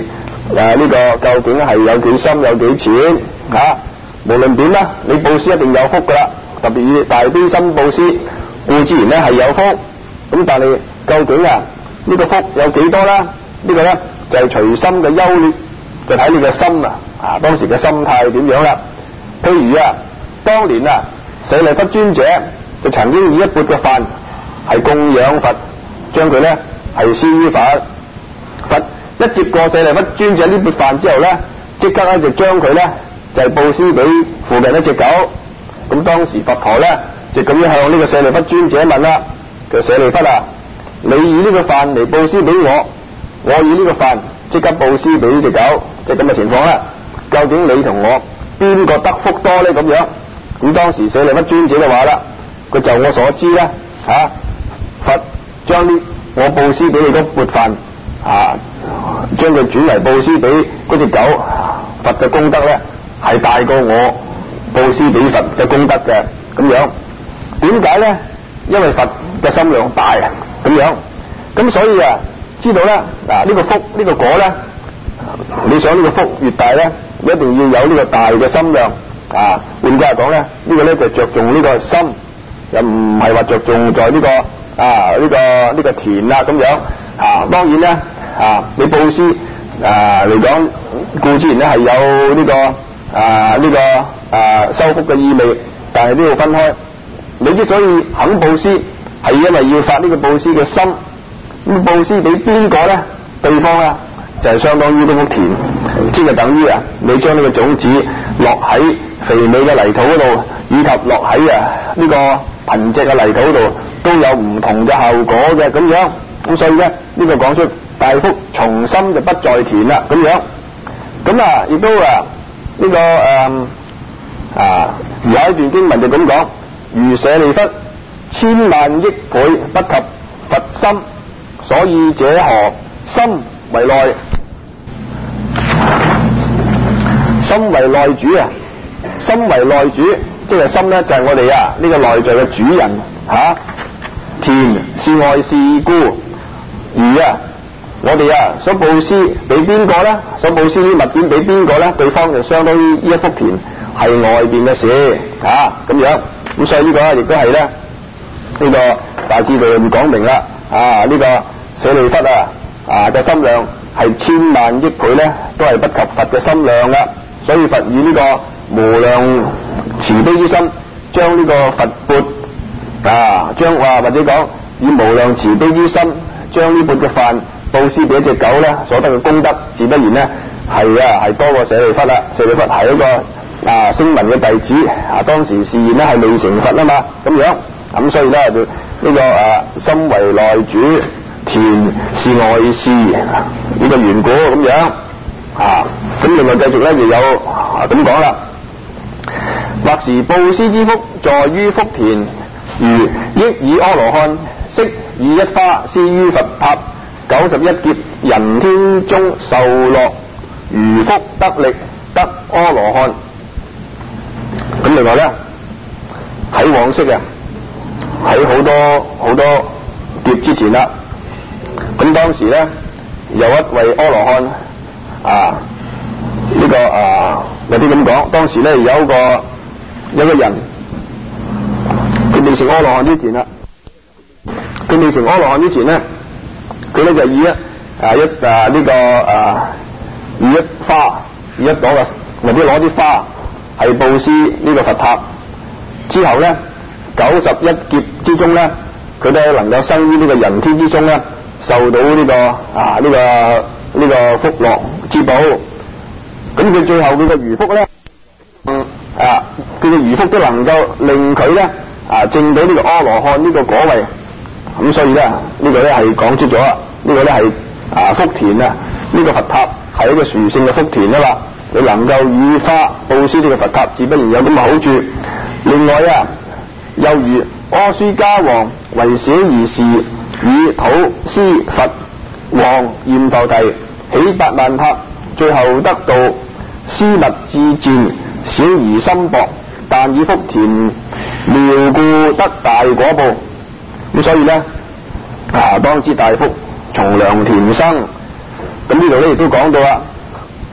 誒呢個究竟係有幾深有幾淺啊？無論點啦，你布施一定有福噶啦，特別以大悲心布施，固之然咧係有福，咁但係究竟啊呢個福有幾多啦？呢個咧就係隨心嘅優劣，就睇你嘅心啊，啊當時嘅心態點樣啦。譬如啊，當年啊舍利弗尊者就曾經以一缽嘅飯係供養佛，將佢咧係施於佛，佛一接過舍利弗尊者呢缽飯之後咧，即刻咧就將佢咧就係布施俾附近一隻狗。咁當時佛陀咧就咁樣向呢個舍利弗尊者問啦：佢舍利弗啊，你以呢個飯嚟布施俾我，我以呢個飯即刻布施俾呢隻狗，即係咁嘅情況啦。究竟你同我邊個得福多咧？咁樣咁當時舍利弗尊者就話啦：佢就我所知咧，嚇、啊、佛將呢我布施俾你嗰缽飯啊，將佢轉為布施俾嗰隻狗，佛嘅功德咧係大過我布施俾佛嘅功德嘅。咁樣點解咧？因為佛嘅心量大啊，咁樣咁所以啊，知道咧嗱呢個福呢、呢個果咧，你想呢個福越大咧，一定要有呢個大嘅心量啊。換句話講咧，呢、呢個咧就着重呢個心，又唔係話着重在呢、呢個啊呢、呢個呢、呢個田啦咁樣啊。當然咧啊，你布施啊嚟講，固之然咧係有呢、呢個啊呢、呢個啊修福嘅意味，但係都要分開。你之所以肯布施，係因為要發呢個布施嘅心。咁布施俾邊個咧？對方咧就係、是、相當於嗰幅田，即係等於啊，你將呢個種子落喺肥美嘅泥土嗰度，以及落喺啊呢個貧瘠嘅泥土度，都有唔同嘅效果嘅咁樣。咁所以咧呢、這個講出大福從心就不在田啦咁樣。咁啊亦都啊呢、這個誒啊有一段經文就咁講：如舍利弗千萬億倍不及佛心，所以者何？心為內，心為內主啊！心為內主，即係心咧就係我哋啊呢個內在嘅主人吓。田是外事故，而啊我哋啊所布施俾邊個咧？所布施啲物件俾邊個咧？對方就相當於呢一幅田係外邊嘅事吓咁樣。咁所以呢個亦都係咧呢個大智度論講明啦啊！呢、這個舍利弗啊啊嘅心量係千萬億倍咧，都係不及佛嘅心量啦。所以佛以呢個無量慈悲之心，將呢個佛缽啊，將話或者講以無量慈悲之心，將呢缽嘅飯布施俾一隻狗咧，所得嘅功德，自不然咧係啊係多過舍利弗啦。舍利弗係一個啊聲聞嘅弟子啊，當時示現咧係未成佛啊嘛，咁樣咁所以咧就呢、這個啊心為內主，田是外事呢、這個緣故咁樣啊。咁另外繼續咧就有咁講啦，或時布施之福在於福田，如益以阿羅漢悉以一花施於佛塔，九十一劫人天中受樂，如福得力得阿羅漢。咁另外咧喺往昔啊，喺好多好多劫之前啦，咁當時咧有一位阿羅漢啊，呢、這個啊有啲咁講，當時咧有一個有一個人，佢未成阿羅漢之前啦，佢未成阿羅漢之前咧，佢咧就以一啊一啊呢、這個啊以一花以一朵嘅或者攞啲花係布施呢個佛塔，之後咧九十一劫之中咧，佢都能夠生於呢個人天之中咧，受到呢、這個啊呢、這個呢、這個福樂之報。咁佢最後佢嘅餘福咧，嗯啊佢嘅餘福都能夠令佢咧啊證到呢個阿羅漢呢個果位。咁所以咧呢、這個咧係講出咗啊，呢、這個咧係啊福田啊，呢、這個佛塔係一個殊勝嘅福田啊嘛。你能夠以花布施呢個佛塔，自不然有咁嘅好處。另外啊，又如阿輸迦王為小兒時，以土施佛王閻浮提起八萬塔，最後得到施物至賤，小兒心薄，但以福田妙故得大果報。咁所以咧啊，當知大福從良田生。咁呢度咧亦都講到啦，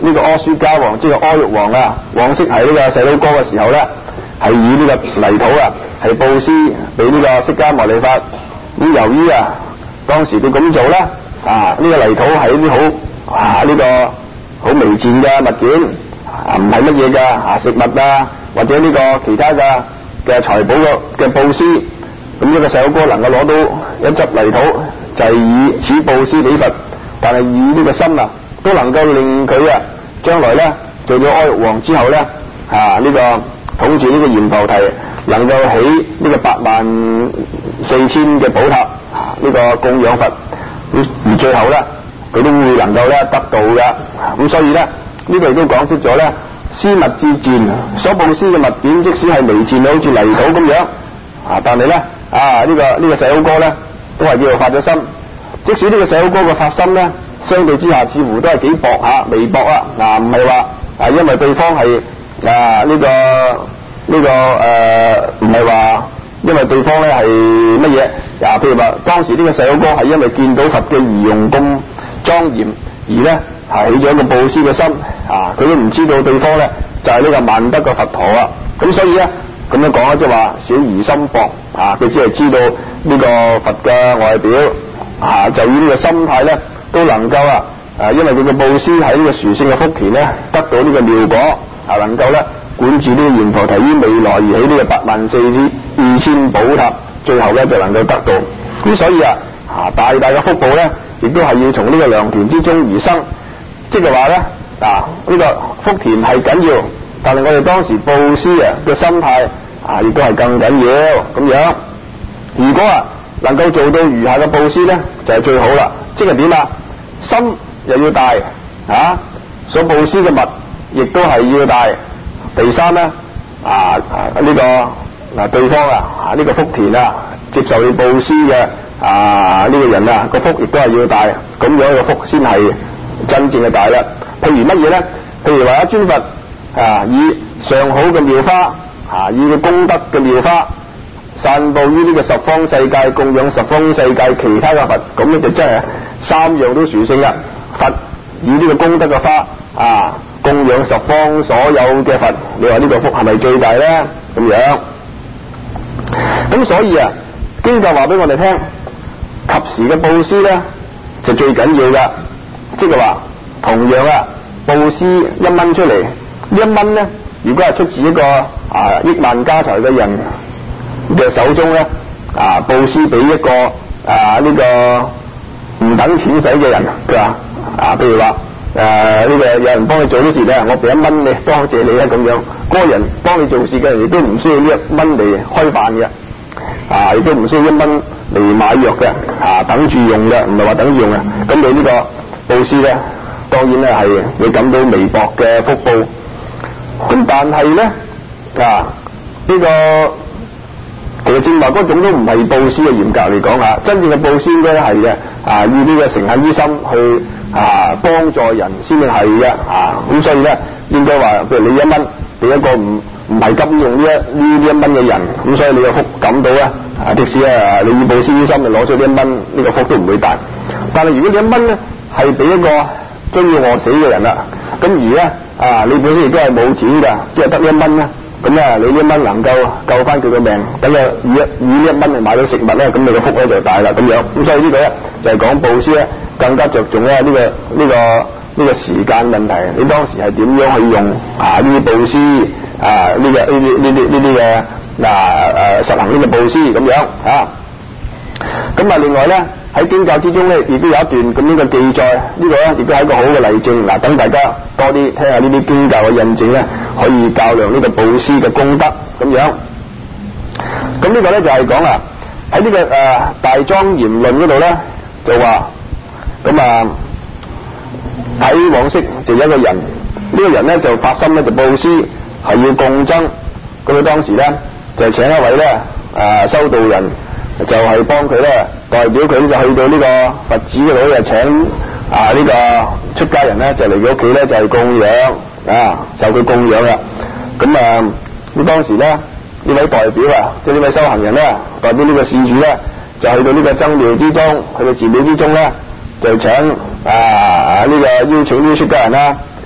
呢個阿書迦王，即係阿育王啊，往昔係呢個細佬哥嘅時候咧，係以呢個泥土啊，係布施俾呢個釋迦牟尼佛。咁由於啊，當時佢咁做咧，啊呢、這個泥土係啲好啊呢、這個好微賤嘅物件，啊唔係乜嘢嘅啊食物啊，或者呢個其他嘅嘅財寶嘅嘅布施。咁呢個細佬哥能夠攞到一執泥土，就係、是、以此布施俾佛，但係以呢個心啊，都能夠令佢啊，將來咧做咗阿育王之後咧，啊呢、這個統治呢個閻浮提，能夠起呢個八萬四千嘅寶塔，啊呢、這個供養佛，而最後咧佢都會能夠咧得到嘅。咁所以咧呢度亦都講出咗咧，施物至賤，所布施嘅物件，即使係微賤，好似泥土咁樣，啊但係咧啊呢、這個呢、這個細佬哥咧都係叫做發咗心，即使呢個細佬哥嘅發心咧，相對之下似乎都係幾薄下微薄啊，嗱唔係話啊因為對方係啊呢、這個呢、這個誒唔係話因為對方咧係乜嘢啊？譬如話當時呢個細佬哥係因為見到佛嘅儀容咁莊嚴而咧係起咗一個布施嘅心啊，佢都唔知道對方咧就係、是、呢個萬德嘅佛陀啊，咁所以咧咁樣講咧即係話小疑心薄啊，佢只係知道呢個佛嘅外表啊，就以呢個心態咧都能夠啊啊因為佢嘅布施喺呢個殊勝嘅福田咧得到呢個妙果啊，能夠咧管治呢個閻浮提於未來而起呢個八萬四千二千寶塔，最後咧就能夠得到。咁所以啊啊大大嘅福報咧，亦都係要從呢個良田之中而生，即係話咧啊呢、這個福田係緊要，但係我哋當時布施啊嘅心態啊亦都係更緊要咁樣。如果啊能夠做到餘下嘅布施咧，就係、是、最好啦。即係點啊？心又要大啊，所布施嘅物亦都係要大。第三咧啊呢、這個嗱、啊、對方啊呢、這個福田啊接受你布施嘅啊呢、這個人啊個福亦都係要大，咁樣個福先係真正嘅大啦。譬如乜嘢咧？譬如話一尊佛啊以上好嘅妙花啊以個功德嘅妙花散布於呢個十方世界，供養十方世界其他嘅佛，咁咧就真係三樣都殊勝啦。佛以呢個功德嘅花啊供養十方所有嘅佛，你話呢個福係咪最大咧？咁樣，咁所以啊，經教話俾我哋聽，及時嘅布施咧就最緊要噶。即係話同樣啊，布施一蚊出嚟，呢一蚊咧，如果係出自一個啊億萬家財嘅人嘅手中咧，啊布施俾一個啊呢、這個唔等錢使嘅人，佢話啊，譬如話。誒呢個有人幫你做啲事咧，我俾一蚊你，多謝你啦咁樣。嗰、那個人幫你做事嘅人亦都唔需要呢一蚊嚟開飯嘅，啊亦都唔需要一蚊嚟買藥嘅，啊等住用嘅，唔係話等住用嘅。咁你呢個布施咧，當然咧係會感到微薄嘅福報。咁但係咧啊呢、這個其實正話嗰種都唔係布施嘅，嚴格嚟講嚇，真正嘅布施應該係嘅啊，以呢個誠懇之心去。啊，幫助人先至係嘅啊，咁所以咧應該話，譬如你一蚊俾一個唔唔係急用呢一呢呢一蚊嘅人，咁所以你嘅福感到咧啊，即使咧你以布施之心就攞咗呢一蚊，呢、這個福都唔會大。但係如果你一蚊咧係俾一個將要餓死嘅人啦，咁而咧啊你本身亦都係冇錢㗎，即係得一蚊咧，咁咧你呢一蚊能夠救翻佢嘅命，咁啊以一以呢一蚊嚟買到食物咧，咁你嘅福咧就大啦咁樣。咁所以呢個咧就係、是、講布施咧。更加着重咧呢個呢、這個呢、這個時間問題，你當時係點樣去用啊呢啲布施啊呢、這個呢啲呢啲呢啲嘅嗱誒實行呢個布施咁樣啊。咁啊另外咧喺經教之中咧亦都有一段咁樣嘅記載，這個、呢個咧亦都係一個好嘅例證。嗱、啊，等大家多啲聽下呢啲經教嘅印證咧，可以較量呢個布施嘅功德咁樣。咁呢個咧就係講啊喺呢個誒、呃、大莊嚴論嗰度咧就話。咁啊喺往昔就有一個人，呢、這個人咧就發心咧就布施係要共爭，咁佢當時咧就請一位咧啊修道人，就係、是、幫佢咧代表佢就去到呢個佛寺嗰度就請啊呢、這個出家人咧就嚟佢屋企咧就係、是、供養啊受佢供養啦。咁啊咁當時咧呢位代表啊即係呢位修行人咧代表呢個施主咧就去到呢個僧廟之中，去到寺廟之中咧。就請啊呢、這個邀請呢啲出家人啦，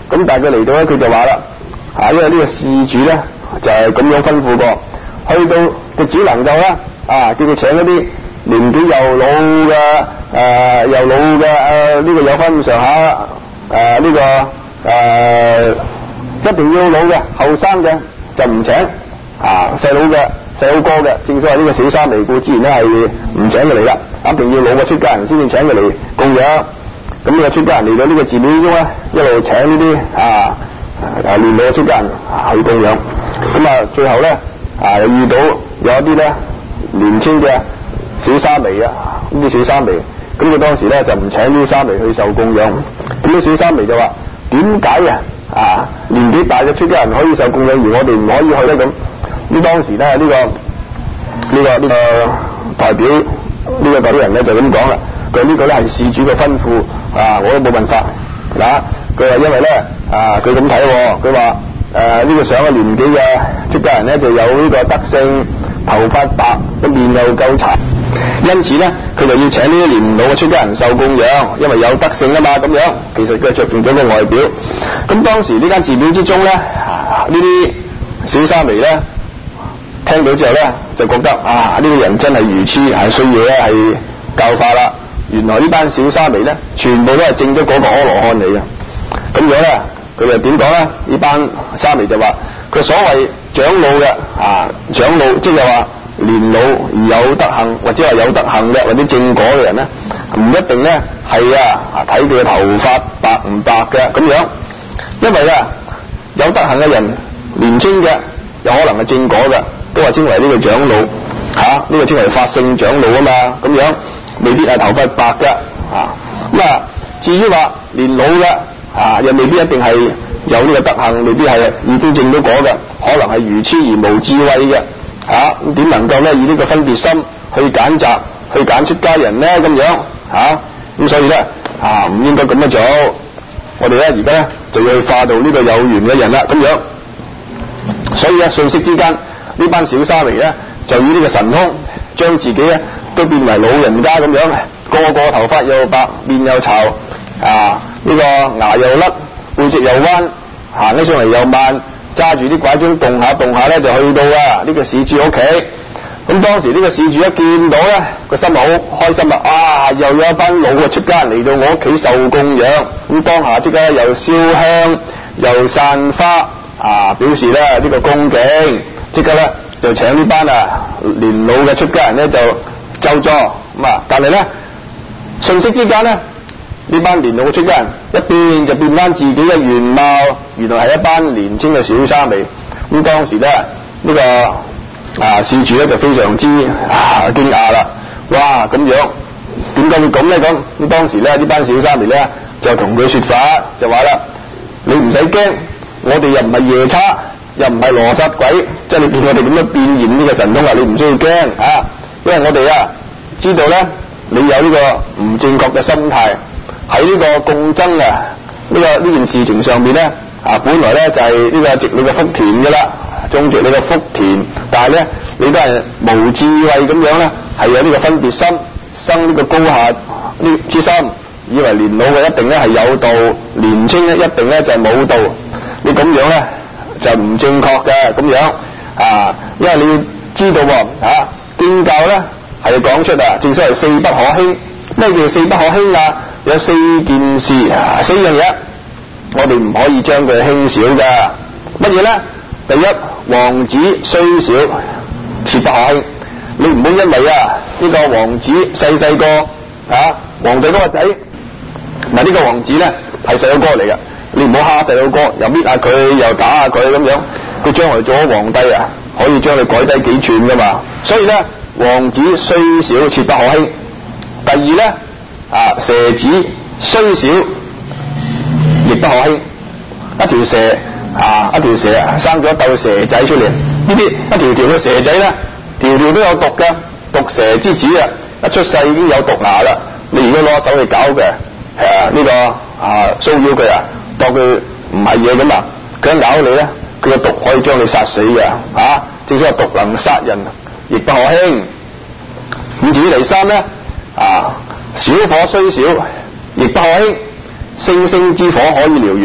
咁但係佢嚟到咧，佢就話啦，啊，因為呢個事主咧就係、是、咁樣吩咐過，去到就只能夠啦，啊，叫佢請一啲年紀又老嘅，誒、呃、又老嘅，誒、呃、呢、這個有翻咁上下，誒、呃、呢、這個誒、呃、一定要老嘅，後生嘅就唔請，啊細佬嘅細佬哥嘅，正所謂呢個小三尼姑自然咧係唔請佢嚟啦，一定要老嘅出家人先至請佢嚟供養。咁呢個出家人嚟到呢個寺廟中咧，一路請呢啲啊啊年老嘅出家人去供養。咁啊最後咧啊又遇到有一啲咧年輕嘅小沙彌啊，呢啲小沙彌，咁佢當時咧就唔請呢啲沙彌去受供養。咁啲小沙彌就話：點解啊啊年紀大嘅出家人可以受供養，而我哋唔可以去咧？咁咁當時咧呢、這個呢、這個呢、這個代表呢、這個代表人咧就咁講啦。佢呢個咧係事主嘅吩咐啊，我都冇辦法嗱。佢話因為咧啊，佢咁睇，佢話誒呢個上咗年紀嘅出家人咧就有呢個德性，頭髮白，個面又夠柴，因此咧佢就要請呢啲年老嘅出家人受供養，因為有德性啊嘛。咁樣其實佢着重咗個外表。咁當時呢間寺廟之中咧，呢啲小沙彌咧聽到之後咧就覺得啊，呢、這個人真係愚痴，係需要咧係教化啦。原來呢班小沙彌咧，全部都係證咗嗰個阿羅漢嚟嘅。咁樣咧，佢就點講咧？呢班沙彌就話：佢所謂長老嘅啊，長老即係話年老而有德行，或者係有德行嘅或者正果嘅人咧，唔一定咧係啊睇佢嘅頭髮白唔白嘅咁樣。因為啊，有德行嘅人，年輕嘅有可能係正果嘅，都話稱為呢個長老嚇，呢、啊這個稱為法性長老啊嘛，咁樣。未必係頭髮白嘅啊，咁啊至於話年老嘅啊，又未必一定係有呢個德行，未必係已經證到果嘅，可能係愚痴而無智慧嘅嚇，咁、啊、點能夠咧以呢個分別心去揀擇去揀出家人咧咁樣嚇？咁、啊、所以咧啊唔應該咁樣做，我哋咧而家咧就要去化導呢個有緣嘅人啦咁樣。所以咧瞬息之間呢班小沙彌咧就以呢個神通將自己咧都變為老人家咁樣，個個頭髮又白，面又巢，啊呢、這個牙又甩，背脊又彎，行起上嚟又慢，揸住啲拐杖動下動下咧就去到啊呢、這個事主屋企。咁當時呢個事主一見到咧，個心好開心啊！啊又有一班老嘅出家人嚟到我屋企受供養，咁當下即刻又燒香又散花啊，表示咧呢、這個恭敬，即刻咧就請呢班啊年老嘅出家人咧就就座咁啊！但係咧，瞬息之間咧，呢班年老嘅出家人一變就變翻自己嘅原貌，原來係一班年輕嘅小沙彌。咁當時咧，呢、這個啊事主咧就非常之啊驚訝啦！哇，咁樣點解會咁咧？咁咁當時咧，呢班小沙彌咧就同佢說法，就話啦：你唔使驚，我哋又唔係夜叉，又唔係羅剎鬼，即係你見我哋咁樣變現呢個神通啊，你唔需要驚啊！因為我哋啊知道咧，你有呢個唔正確嘅心態喺呢個共爭啊呢、這個呢件事情上面咧啊，本來咧就係、是、呢個植你嘅福田嘅啦，種植你嘅福田，但係咧你都係無智慧咁樣咧，係有呢個分別心，生呢個高下呢之心，以為年老嘅一定咧係有道，年青咧一定咧就係冇道，你咁樣咧就唔正確嘅咁樣啊，因為你要知道喎啊。經教咧係講出啊，正所謂四不可輕。咩叫四不可輕啊？有四件事，四樣嘢，我哋唔可以將佢輕小噶。乜嘢咧？第一，王子雖小，切不可輕。你唔好因為啊呢、這個王子細細個啊，皇帝嗰個仔，嗱呢個王子咧係細佬哥嚟噶，你唔好蝦細佬哥，又搣下佢，又打下佢咁樣，佢將來做咗皇帝啊，可以將你改低幾寸噶嘛。所以咧，王子雖小，切不可輕。第二咧，啊蛇子雖小，亦不可輕。一條蛇啊，一條蛇啊，生咗一竇蛇仔出嚟，呢啲一條條嘅蛇仔咧，條條都有毒嘅，毒蛇之子啊，一出世已經有毒牙啦。你如果攞手去搞嘅，誒、啊、呢、這個啊騷擾佢啊，當佢唔係嘢咁啊，佢一咬你咧，佢嘅毒可以將你殺死嘅，啊，正所謂毒能殺人，亦不可輕。咁至於第三咧，啊小火雖小，亦不可輕。星星之火可以燎原，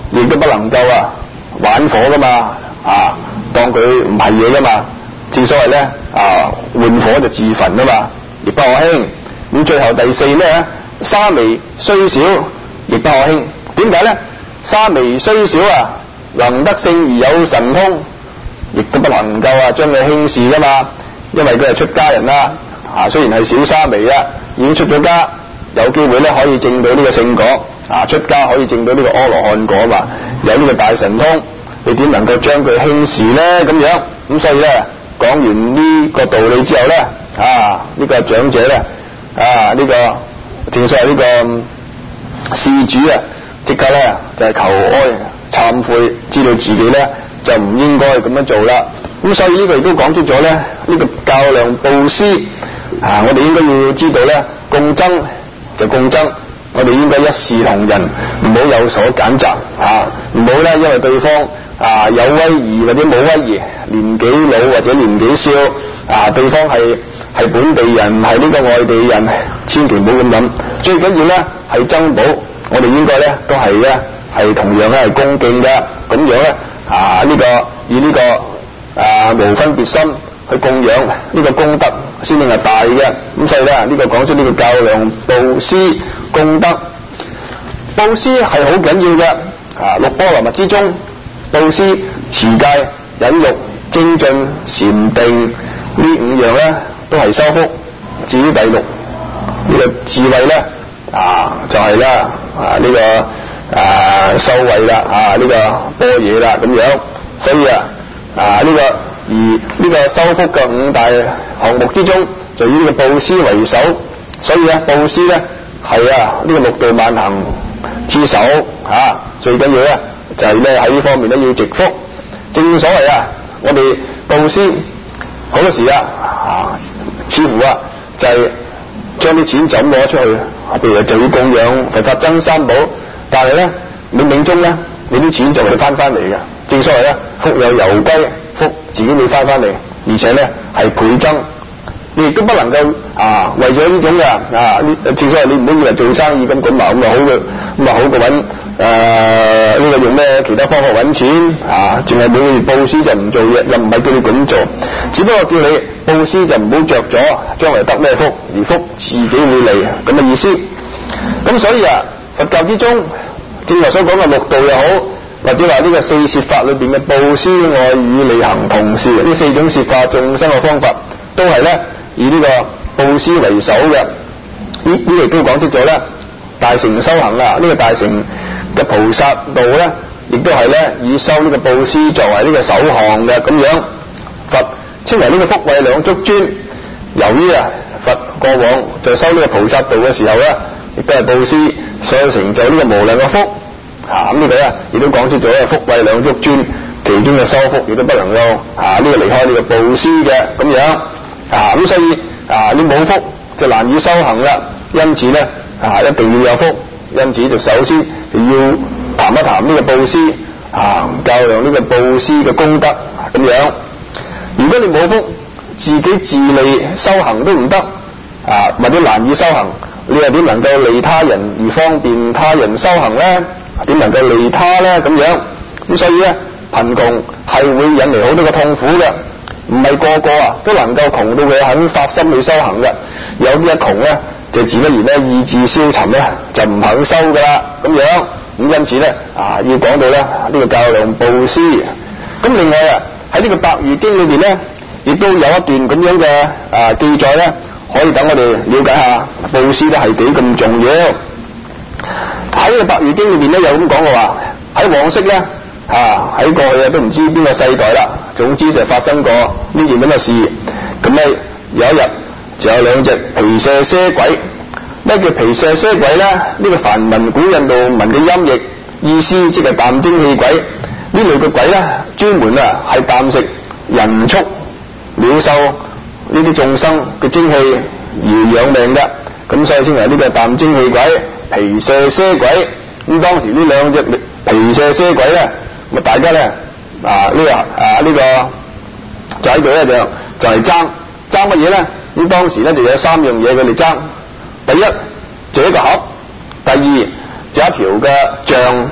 亦都不能夠啊玩火噶嘛，啊當佢唔係嘢噶嘛。正所謂咧啊，換火就自焚啊嘛，亦不可輕。咁最後第四咧，沙彌雖小，亦不可輕。點解咧？沙彌雖小啊，能得勝而有神通，亦都不能夠啊將佢輕視噶嘛，因為佢係出家人啦。啊，雖然係小沙彌啊，已經出咗家，有機會咧可以證到呢個聖果。啊，出家可以證到呢個阿羅漢果嘛，有呢個大神通，你點能夠將佢輕視咧？咁樣咁所以咧，講完呢個道理之後咧，啊呢、這個長者咧，啊呢、這個正所謂呢個事主啊，即刻咧就係、是、求哀懺悔，知道自己咧就唔應該咁樣做啦。咁所以呢個亦都講出咗咧，呢、這個較量布施啊，我哋應該要知道咧，共爭就共爭。我哋應該一視同仁，唔好有所揀擇啊！唔好咧，因為對方啊有威儀或者冇威儀，年紀老或者年紀少啊，對方係係本地人，係呢個外地人，千祈唔好咁諗。最緊要咧係增補，我哋應該咧都係咧係同樣咧係恭敬嘅，咁樣咧啊呢、這個以呢、這個啊無分別心去供養呢個功德先至係大嘅。咁所以咧呢、這個講出呢個較量布施功德，布施係好緊要嘅啊！六波羅蜜之中，布施、持戒、忍辱、精進、禪定呢五樣咧都係修福。至於第六呢、這個智慧咧啊，就係、是、咧啊呢、這個啊修慧啦啊呢、這個般若啦咁樣。所以啊啊呢、這個而呢個修福嘅五大項目之中，就以呢個布施為首。所以咧布施咧係啊呢、這個六度萬行之首啊，最緊要咧就係咧喺呢方面咧要積福。正所謂啊，我哋布施好多時啊啊，似乎啊就係將啲錢就咁攞出去，譬如就要供養佛法僧三寶，但係咧冥冥中咧你啲錢就會翻翻嚟嘅。正所謂咧，福有攸歸，福自己會翻翻嚟，而且咧係倍增。你亦都不能夠啊為咗呢種嘅啊呢，正所謂你唔好以為做生意咁咁啊咁啊好嘅，咁啊好過揾誒呢個用咩其他方法揾錢啊，淨係每個月布施就唔做嘢，又唔係叫你咁做，只不過叫你布施就唔好着咗將來得咩福，而福自己會嚟咁嘅意思。咁所以啊，佛教之中正話所講嘅六道又好，或者話呢個四攝法裏邊嘅布施、愛語、利行、同事呢四種攝化眾生嘅方法，都係咧以呢個布施為首嘅。呢呢亦都講出咗咧大乘修行啦，呢、這個大乘嘅菩薩道咧，亦都係咧以修呢個布施作為呢個首項嘅咁樣。佛稱為呢個福慧兩足尊，由於啊佛過往就修呢個菩薩道嘅時候咧，亦都係布施，所以成就呢個無量嘅福啊。咁呢個咧亦都講出咗咧福慧兩足尊其中嘅修福，亦都不能夠啊呢、這個離開呢個布施嘅咁樣啊。咁所以啊你冇福就難以修行啦，因此咧啊一定要有福，因此就首先就要談一談呢個布施啊，較量呢個布施嘅功德咁樣。如果你冇福，自己自利修行都唔得啊，或者難以修行，你又點能夠利他人而方便他人修行咧？點能夠利他咧？咁樣咁所以咧貧窮係會引嚟好多個痛苦嘅，唔係個個啊都能夠窮到佢肯發心去修行嘅。有啲一窮咧就自不然咧意志消沉咧就唔肯修噶啦咁樣。咁因此咧啊要講到咧呢個較量布施。咁另外啊喺呢個百喻經裏邊咧，亦都有一段咁樣嘅啊記載咧，可以等我哋了解下布施咧係幾咁重要。喺呢個百喻經裏邊咧有咁講嘅話，喺往昔咧啊喺過去啊都唔知邊個世代啦，總之就發生過呢件咁嘅事。咁咧有一日就有兩隻皮舍奢鬼。咩叫皮舍奢鬼咧？呢、這個梵文古印度文嘅音譯意思即係啖精氣鬼。呢類嘅鬼咧，專門啊係啖食人畜鳥獸呢啲眾生嘅精氣而養命嘅，咁所以稱為呢個啖精氣鬼、皮舍奢鬼。咁當時呢兩隻皮舍奢鬼咧，咁大家咧啊呢、這個啊呢、這個就喺度咧就就係爭爭乜嘢咧？咁當時咧就有三樣嘢佢哋爭。第一就一個盒，第二就一條嘅杖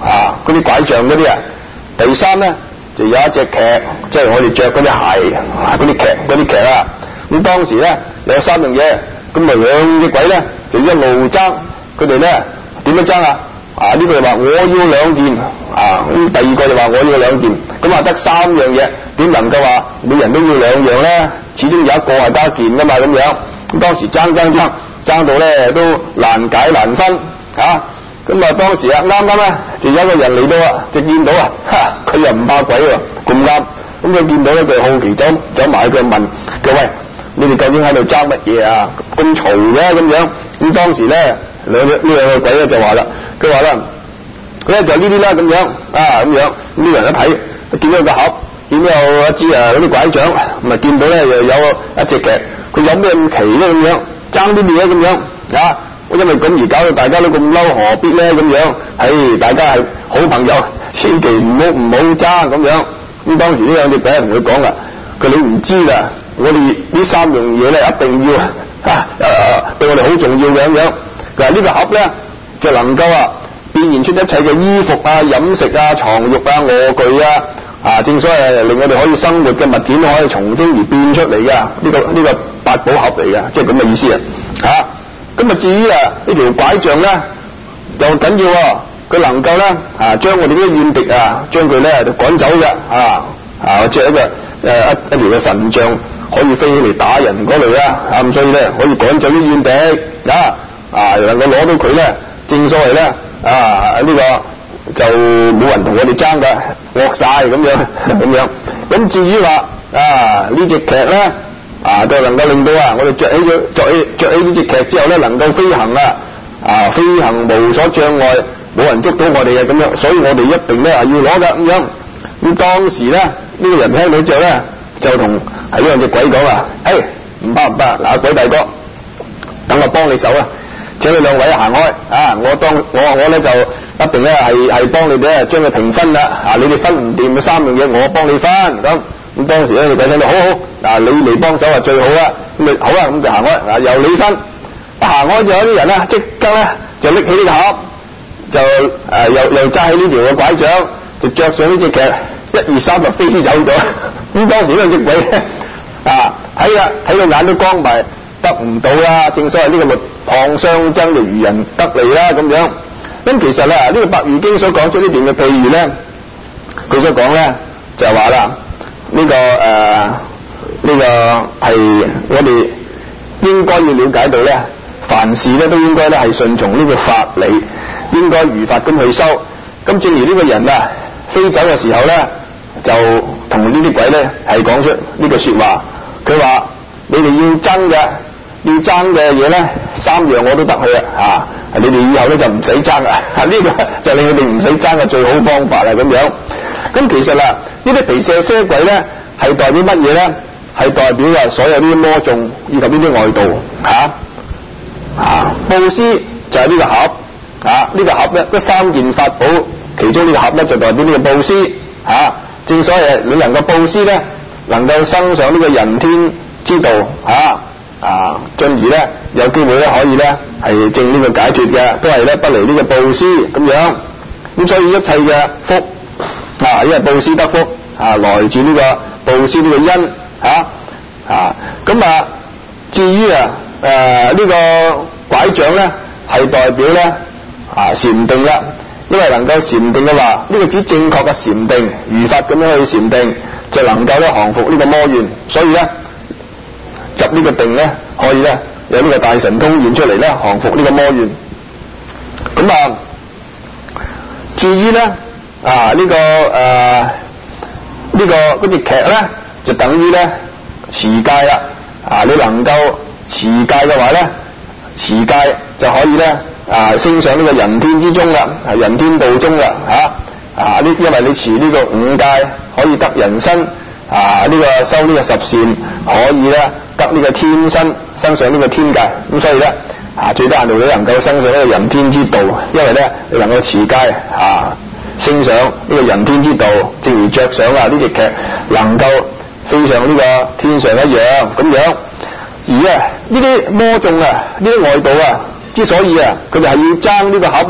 啊，嗰啲拐杖嗰啲啊。第三咧就有一隻屐，即係我哋着嗰啲鞋嗰啲屐嗰啲屐啦。咁當時咧有三樣嘢，咁啊兩隻鬼咧就一路爭，佢哋咧點樣爭啊？啊呢個就話我要兩件啊，咁第二個就話我要兩件，咁啊得三樣嘢，點能夠話每人都要兩樣咧？始終有一個係得一件噶嘛咁樣。咁當時爭爭爭爭到咧都難解難分啊！咁啊當時啊啱啱咧就有一個人嚟到啊，就見到啊，佢又唔怕鬼喎，咁啱，咁佢見到咧佢好奇走走埋去佢問佢，喂，你哋究竟喺度爭乜嘢啊？咁嘈嘅咁樣。咁當時咧兩呢兩個鬼咧就話啦，佢話啦，咧就呢啲啦咁樣啊咁樣。咁呢人一睇見到個盒，見到有一支啊嗰啲拐杖，咁啊見到咧又有一隻屐，佢有咩咁奇咧咁樣，爭啲咩咁樣啊？因為咁而搞到大家都咁嬲，何必咧咁樣？唉，大家係好朋友，千祈唔好唔好爭咁樣。咁當時呢兩隻鬼同佢講啦，佢你唔知啦，我哋呢三樣嘢咧一定要啊，啊對我哋好重要嘅咁樣。佢話呢個盒咧就能夠啊變現出一切嘅衣服啊、飲食啊、床褥啊、臥具啊，啊正所謂令我哋可以生活嘅物件可以從中而變出嚟嘅，呢、這個呢、這個八寶盒嚟嘅，即係咁嘅意思啊嚇。咁啊，至於啊呢條拐杖咧又緊要喎，佢能夠咧啊將我哋啲怨敵啊，將佢咧就趕走嘅啊啊，即係一個誒一一條嘅神杖可以飛起嚟打人嗰類啊，咁所以咧可以趕走啲怨敵啊啊，能夠攞到佢咧，正所謂咧啊呢、這個就冇人同我哋爭嘅，惡晒咁樣咁樣。咁至於話啊呢隻屐咧。啊，就能夠令到啊，我哋着起咗着起着起呢隻屐之後咧，能夠飛行啊，啊飛行無所障礙，冇人捉到我哋嘅咁樣，所以我哋一定咧係要攞噶咁樣。咁當時咧呢、這個人聽到之後咧，就同係呢兩隻鬼講啊，誒唔怕唔怕，嗱鬼大哥，等我幫你手啊，請你兩位行開啊，我當我我咧就一定咧係係幫你哋咧將佢平分啦，啊你哋分唔掂嘅三樣嘢，我幫你分咁。咁當時咧，你鬼聽到好好，嗱你嚟幫手啊最好啦，咁咪好啦，咁就行開，嗱由你分，行開就有啲人咧即刻咧就拎起呢個盒，就誒、呃、又又揸起呢條嘅拐杖，就着上呢隻屐，一二三就飛走咗。咁當時呢隻鬼咧啊睇啊睇到眼都光埋，得唔到啦，正所謂呢個鷸蚌相爭就漁人得利啦咁樣。咁其實咧呢、這個《百喻經》所講出呢段嘅譬喻咧，佢所講咧就係話啦。呢、這個誒，呢、呃這個係我哋應該要了解到咧，凡事咧都應該咧係順從呢個法理，應該如法咁去修。咁正如呢個人啊飛走嘅時候咧，就同呢啲鬼咧係講出呢句說話，佢話你哋要爭嘅，要爭嘅嘢咧，三樣我都得去啊！你哋以後咧就唔使爭啊！呢、這個就令你哋唔使爭嘅最好方法啦咁樣。咁其實啦，呢啲皮蛇蛇鬼咧係代表乜嘢咧？係代表啊所有呢啲魔眾以及呢啲外道嚇啊！布施就係呢個盒啊，呢、這個盒咧，嗰三件法寶，其中呢個盒咧就代表呢個布施嚇、啊。正所謂你能夠布施咧，能夠升上呢個人天之道嚇啊，進而咧有機會咧可以咧係證呢個解脫嘅，都係咧不離呢個布施咁樣。咁所以一切嘅福。啊，因為布施得福啊，來自呢個布施呢個因嚇啊，咁啊，至於啊誒呢、呃這個拐杖咧係代表咧啊禪定啦，因為能夠禪定嘅話，呢、這個指正確嘅禪定，如法咁樣去禪定，就能夠咧降服呢個魔怨，所以咧執呢個定咧可以咧有呢個大神通現出嚟咧降服呢個魔怨。咁啊，至於咧。啊！呢、這個誒，呢、呃這個嗰隻屐咧，就等於咧持戒啦。啊，你能夠持戒嘅話咧，持戒就可以咧啊升上呢個人天之中啦，係人天道中啦嚇啊！呢因為你持呢個五戒可以得人身啊，呢、這個修呢個十善可以咧得呢個天身，升上呢個天界。咁所以咧啊，最低限度你能夠升上呢個人天之道，因為咧你能夠持戒啊。升上呢個人天之道，正如着上啊呢隻屐能夠飛上呢個天上一樣咁樣。而啊呢啲魔眾啊，呢啲外道啊，之所以啊佢哋係要爭呢個盒咧，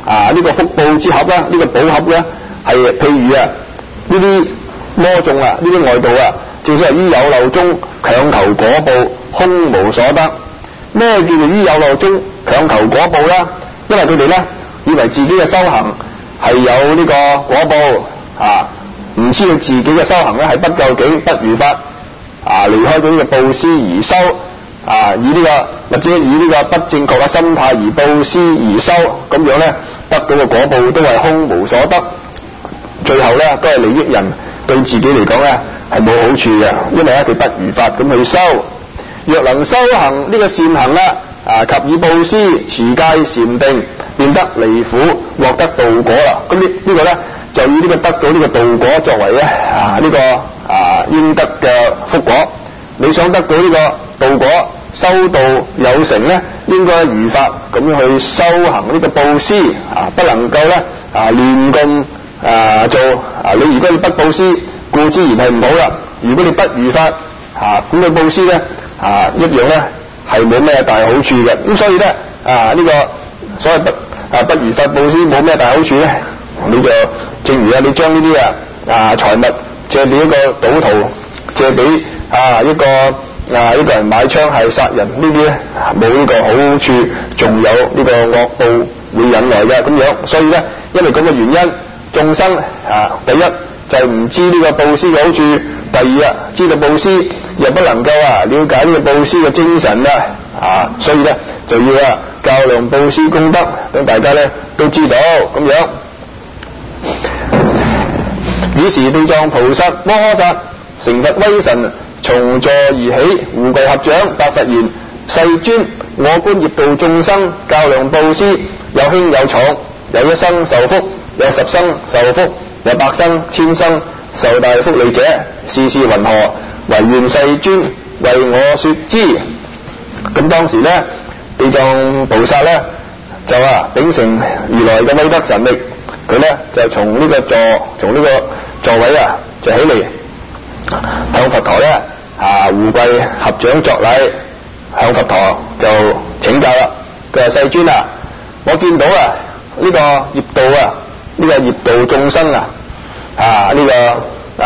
啊呢、這個福報之盒啦，呢、這個寶盒咧係譬如啊呢啲魔眾啊，呢啲外道啊，正所謂於有漏中強求果報，空無所得。咩叫做於有漏中強求果報咧？因為佢哋咧以為自己嘅修行係有呢個果報啊，唔知道自己嘅修行咧係不究竟、不如法啊，離開咗呢個布施而修啊，以呢、這個或者以呢個不正確嘅心態而布施而修，咁樣咧得到嘅果報都係空無所得，最後咧都係利益人，對自己嚟講咧係冇好處嘅，因為咧佢不如法咁去修。若能修行呢個善行啦，啊及以布施、持戒、禪定，便得離苦，獲得道果啦。咁呢呢個咧就以呢個得到呢個道果作為咧啊呢、這個啊應得嘅福果。你想得到呢個道果，修道有成咧，應該如法咁樣去修行呢個布施啊，不能夠咧啊亂咁啊做啊。你如果你不布施，固之然係唔好啦。如果你不如法啊，咁你布施咧啊一樣咧係冇咩大好處嘅。咁所以咧啊呢、這個所謂不啊不如法布施冇咩大好處咧，你就正如啊你將呢啲啊啊財物借俾一個賭徒，借俾啊一個啊一個人買槍係殺人，呢啲咧冇呢個好處，仲有呢個惡報會引來嘅咁樣。所以咧因為咁嘅原因，眾生啊第一就係唔知呢個布施嘅好處，第二啊知道布施又不能夠啊了解呢個布施嘅精神啊啊，所以咧就要啊較量布施功德，等大家咧都知道咁樣。於是地藏菩薩摩訶薩成佛威神，從座而起，護跪合掌，白佛言：世尊，我觀業道眾生，較量布施，有輕有重，有一生受福，有十生受福，有百生千生受大福利者，是事云何？唯願世尊為我說之。咁當時咧，地藏菩薩咧就啊秉承如來嘅威德神力，佢咧就從呢個座從呢個座位啊就起嚟，向佛陀咧啊護跪合掌作禮，向佛陀就請教啦。佢話：世尊啊，我見到啊呢、這個業道啊呢、這個業道眾生啊啊呢、這個啊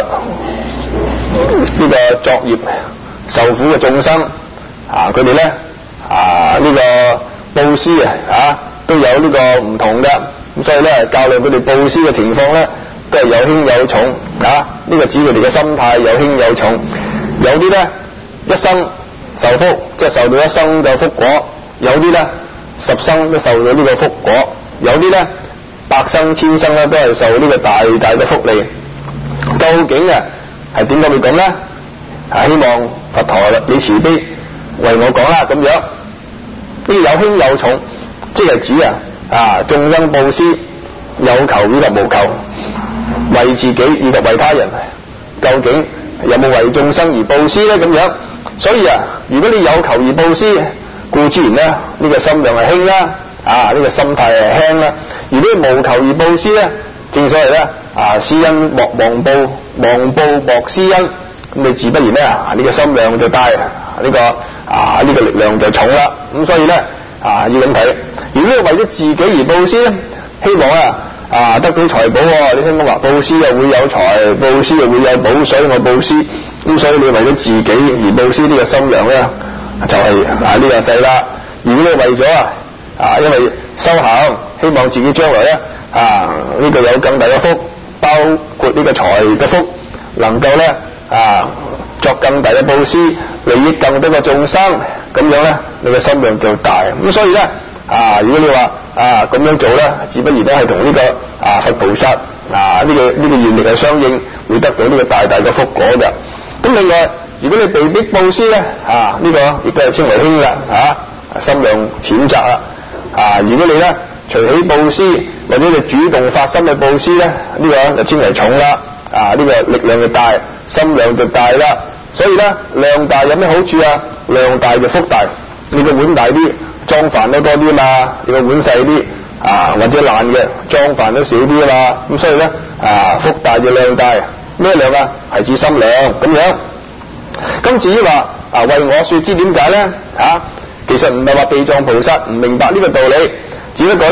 呢、這個作業受苦嘅眾生啊，佢哋咧啊呢、這個布施啊啊都有呢個唔同嘅，咁所以咧較量佢哋布施嘅情況咧都係有輕有重啊。呢、這個指佢哋嘅心態有輕有重，有啲咧一生受福，即係受到一生嘅福果；有啲咧十生都受到呢個福果；有啲咧百生千生咧都係受呢個大大嘅福利。究竟啊係點解會咁咧？啊，希望佛陀你慈悲為我講啦咁樣。呢個有輕有重，即係指啊啊眾生布施有求以及無求，為自己以及為他人，究竟有冇為眾生而布施咧？咁樣，所以啊，如果你有求而布施，固之然咧呢、這個心量係輕啦，啊呢、這個心態係輕啦。如果你無求而布施咧，正所謂咧啊施恩莫忘報，忘報莫施恩，咁你自不然咧呢、這個心量就大，呢、這個啊呢、這個力量就重啦。咁所以咧啊要咁睇，如果你為咗自己而布施咧，希望啊啊得到財寶，你聽講話布施又會有財，布施又會有寶，所以我布施。咁所以你為咗自己而布施呢個心量咧，就係、是、啊呢、這個細啦。如果你為咗啊啊因為修行，希望自己將來咧啊呢、這個有更大嘅福，包括呢個財嘅福，能夠咧啊作更大嘅布施，利益更多嘅眾生，咁樣咧你嘅心量就大。咁所以咧啊如果你話啊咁樣做咧，自不然咧係同呢個啊佛菩薩啊呢、這個呢、這個願力係相應，會得到呢個大大嘅福果嘅。咁另外，如果你被逼布施咧啊呢、這個亦都係稱為輕啦啊，心量淺窄啦啊。如果你咧隨喜布施，或者你主動發心去布施咧，呢、這個就稱為重啦啊，呢、這個力量就大，心量就大啦。所以咧量大有咩好處啊？量大就福大，你個碗大啲，裝飯都多啲嘛；你個碗細啲啊，或者爛嘅裝飯都少啲啊嘛。咁所以咧啊福大就量大。咩量啊？係指心量咁樣。咁至於話啊為我說知點解咧啊？其實唔係話地藏菩薩唔明白呢個道理，只不過咧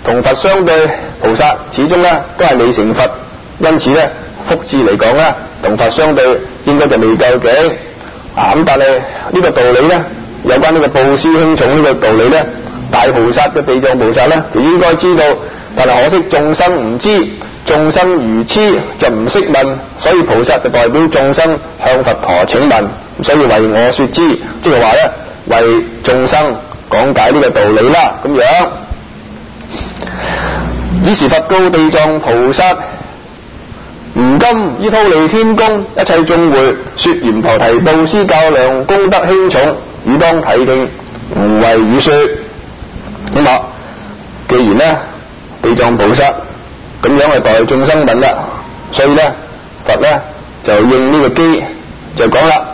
同佛相對，菩薩始終咧都係未成佛，因此咧福智嚟講咧，同佛相對應該就未夠勁啊！咁但係呢個道理咧，有關呢個布施輕重呢個道理咧，大菩薩嘅地藏菩薩咧就應該知道，但係可惜眾生唔知，眾生愚痴就唔識問，所以菩薩就代表眾生向佛陀請問，所以為我說知，即係話咧為眾生講解呢個道理啦，咁樣。於是佛告地藏菩薩：吾今依忉利天宮一切眾會，說閻浮提布施較量功德輕重，汝當體聽，吾為汝說。咁啊，既然呢地藏菩薩咁樣去代眾生問啦，所以呢佛呢就應呢個機就講啦，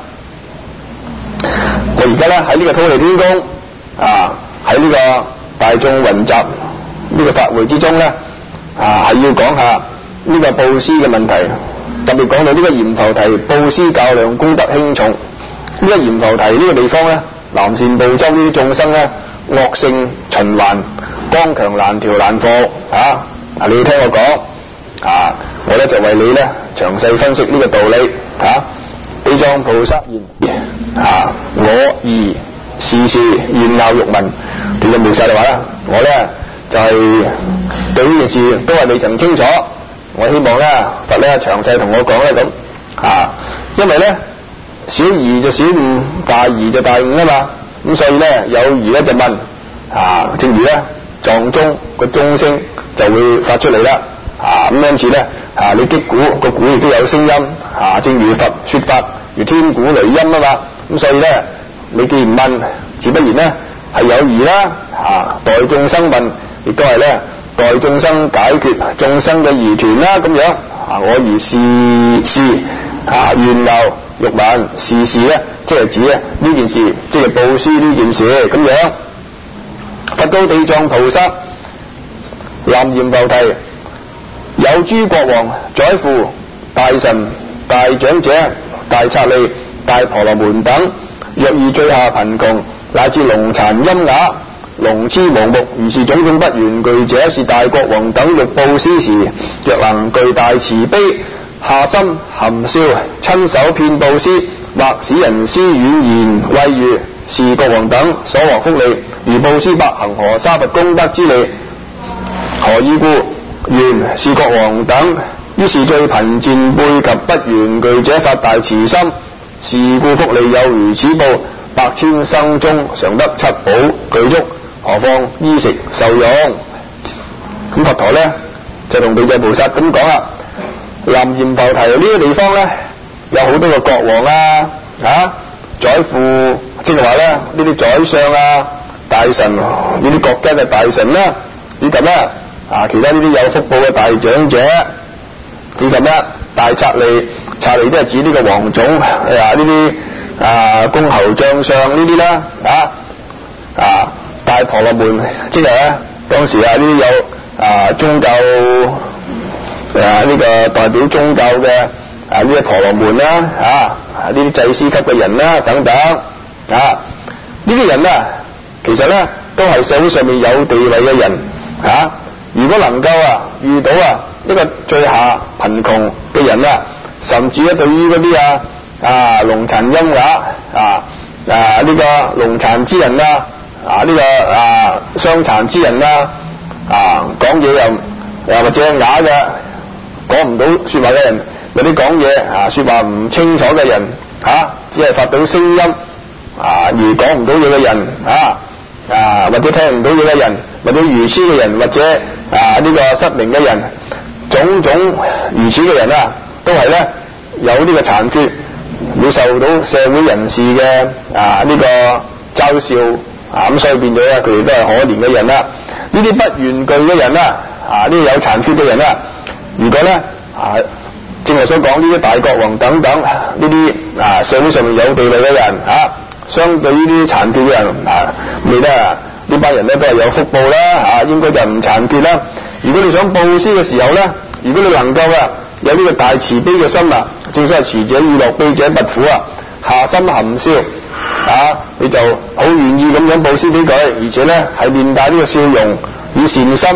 我而家呢喺呢個忉利天宮啊，喺呢個大眾雲集呢個法會之中呢，啊係要講下呢個布施嘅問題，特別講到呢個閻浮提布施較量功德輕重。呢、這個閻浮提呢個地方呢，南贍部洲呢啲眾生呢，惡性循環，剛強難調難服啊！啊，你要聽我講啊，我呢就為你呢詳細分析呢個道理啊。地藏菩薩言啊，我兒時時願樂欲聞。地藏菩薩就話啦，我呢就係、是、對呢件事都係未曾清楚，我希望呢佛呢詳細同我講呢咁啊，因為呢小兒就小悟，大兒就大悟啊嘛，咁所以呢有兒呢就問啊，正如呢藏中個鐘聲就會發出嚟啦，啊咁因此呢啊你擊鼓個鼓亦都有聲音啊，正如佛說法如天鼓雷音啊嘛，咁所以呢你既然問，自不然呢係有兒啦，啊代眾生問，亦都係呢代眾生解決眾生嘅疑團啦，咁樣啊我兒時時啊願樂欲聞，時時呢即係指呢呢件事，即係布施呢件事咁樣。佛告地藏菩薩：南閻浮提，有諸國王、宰父、大臣、大長者、大剎利、大婆羅門等，若遇最下貧窮，乃至聾殘瘖啞、聾痴無目，如是種種不懸具者，是大國王等欲布施時，若能具大慈悲，下心含笑，親手遍布施，或使人施軟言慰喻，是國王等所獲福利，如布施百恒河沙佛功德之利。何以故？願是國王等於是最貧賤輩及不懸具者發大慈心，是故福利有如此報，百千生中常得七寶具足，何況衣食受用。咁佛陀呢就同地藏菩薩咁講啦，南閻浮提呢個地方呢有好多個國王啊啊宰父，即係話咧呢啲宰相啊、大臣呢啲國家嘅大臣啦、啊，以及咧啊其他呢啲有福報嘅大長者，以及咧大剎利，剎利即係指呢個王種啊呢啲啊公侯將相呢啲啦啊啊大婆羅門，即係咧當時啊呢啲有啊宗教啊呢、這個代表宗教嘅啊呢啲婆羅門啦啊。呢啲祭司級嘅人啦，等等啊，呢啲人啊，其實咧都係社會上面有地位嘅人啊。如果能夠啊遇到啊呢個最下貧窮嘅人啊，甚至咧對於嗰啲啊啊聾殘瘖啞啊啊呢個聾殘之人啊啊呢個啊傷殘之人啊啊講嘢又又或者啞嘅講唔到說話嘅人。嗰啲講嘢啊，說話唔清楚嘅人啊，只係發到聲音啊，而講唔到嘢嘅人啊啊，或者聽唔到嘢嘅人，或者愚痴嘅人，或者啊呢、這個失明嘅人，種種如此嘅人啊，都係咧有呢個殘缺，會受到社會人士嘅啊呢、這個嘲笑啊，咁所以變咗咧，佢哋都係可憐嘅人啦。呢啲不懸具嘅人啦，啊呢啲有殘缺嘅人啦，如果咧啊。正如所講呢啲大國王等等呢啲啊社會上面有地位嘅人啊，相對於呢啲殘缺嘅人啊，你咧呢班人咧都係有福報啦啊，應該就唔殘缺啦。如果你想布施嘅時候咧，如果你能夠啊有呢個大慈悲嘅心啊，正所謂慈者與樂，悲者不苦啊，下心含笑啊，你就好願意咁樣布施俾佢，而且咧係面帶呢個笑容，以善心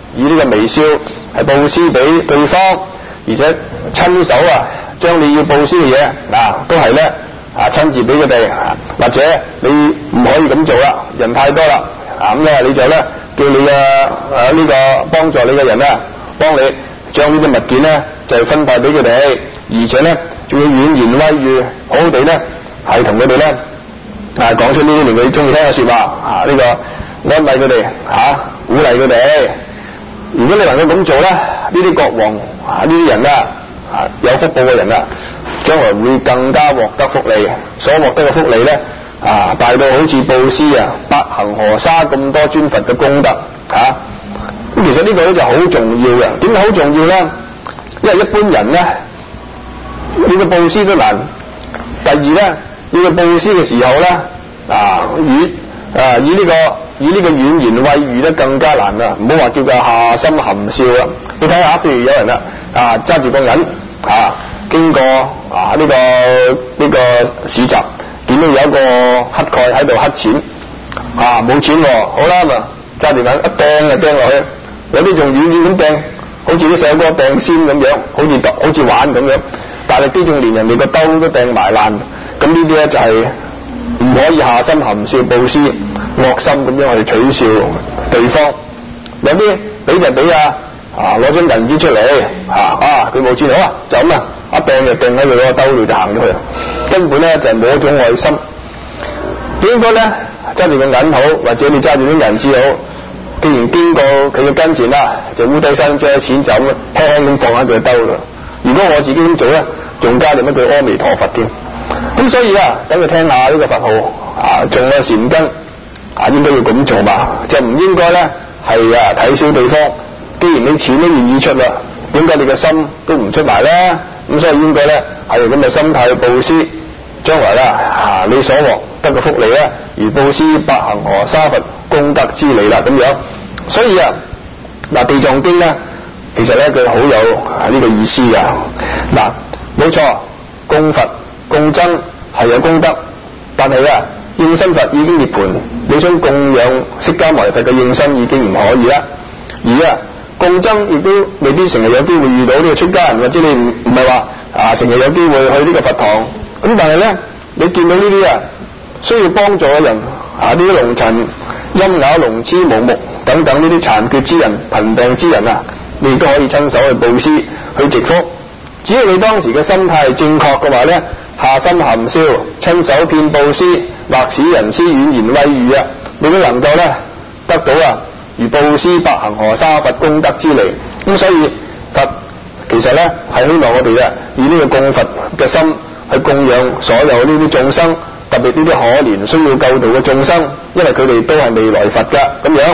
以呢個微笑係布施俾對方，而且親手啊將你要布施嘅嘢啊都係咧啊親自俾佢哋，或者你唔可以咁做啦，人太多啦啊咁咧你就咧叫你嘅誒呢個幫助你嘅人咧幫你將呢啲物件咧就係分派俾佢哋，而且咧仲要軟言威語，好好地咧係同佢哋咧啊講出呢啲令佢中意聽嘅說話啊呢、這個安慰佢哋吓鼓勵佢哋。如果你能夠咁做咧，呢啲國王啊呢啲人啊啊有福報嘅人啊，將來會更加獲得福利，所獲得嘅福利咧啊大到好似布施啊百行河沙咁多尊佛嘅功德吓。咁、啊、其實呢個咧就好重要嘅。點解好重要咧？因為一般人咧呢個布施都難。第二咧，呢個布施嘅時候咧啊以啊以呢個以呢個軟言慰語咧更加難啦。唔好話叫佢下心含笑啦。你睇下，譬如有人啦啊揸住個銀啊經過啊呢個呢個市集，見到有一個乞丐喺度乞錢啊冇錢喎，好啦嘛揸住銀一掟就掟落去，有啲仲遠遠咁掟，好似啲細個掟仙咁樣，好似好似玩咁樣，但係啲仲連人哋個兜都掟埋爛。咁呢啲咧就係唔可以下心含笑布施，惡心咁樣去取笑對方。有啲俾就俾啊啊攞張銀紙出嚟啊啊佢冇錢好啊就咁啊一掟就掟喺佢嗰個兜度就行咗去，根本咧就係冇一種愛心。應該咧揸住個銀好，或者你揸住啲銀紙好，既然經過佢嘅跟前啦，就烏低身將啲錢就咁輕輕咁放喺佢嘅兜度。如果我自己咁做咧，仲加念一句阿彌陀佛添。咁所以啊，等佢聽下呢個佛號啊，種個善根啊，應該要咁做嘛，就唔應該咧係啊睇小對方。既然你錢都願意出啦，點解你嘅心都唔出埋咧？咁所以應該咧係用咁嘅心態去布施，將來啦啊你所獲得嘅福利咧，如布施百行河沙佛功德之利啦咁樣。所以啊嗱地藏經咧，其實咧佢好有啊呢個意思噶。嗱冇錯，供佛供僧係有功德，但係啊應身佛已經涅槃，你想供養釋迦牟尼佛嘅應身已經唔可以啦。而啊供僧亦都未必成日有機會遇到呢個出家人，或者你唔唔係話啊成日有機會去呢個佛堂。咁但係咧你見到呢啲啊需要幫助嘅人啊，呢啲聾塵陰啞聾痴無目等等呢啲殘缺之人貧病之人啊，你都可以親手去布施去積福。只要你當時嘅心態係正確嘅話咧，下心含笑，親手遍布施，或使人施軟言慰語啊，你都能夠咧得到啊如布施百行河沙佛功德之利。咁所以佛其實咧係希望我哋啊以呢個供佛嘅心去供養所有呢啲眾生，特別呢啲可憐需要救度嘅眾生，因為佢哋都係未來佛噶咁樣。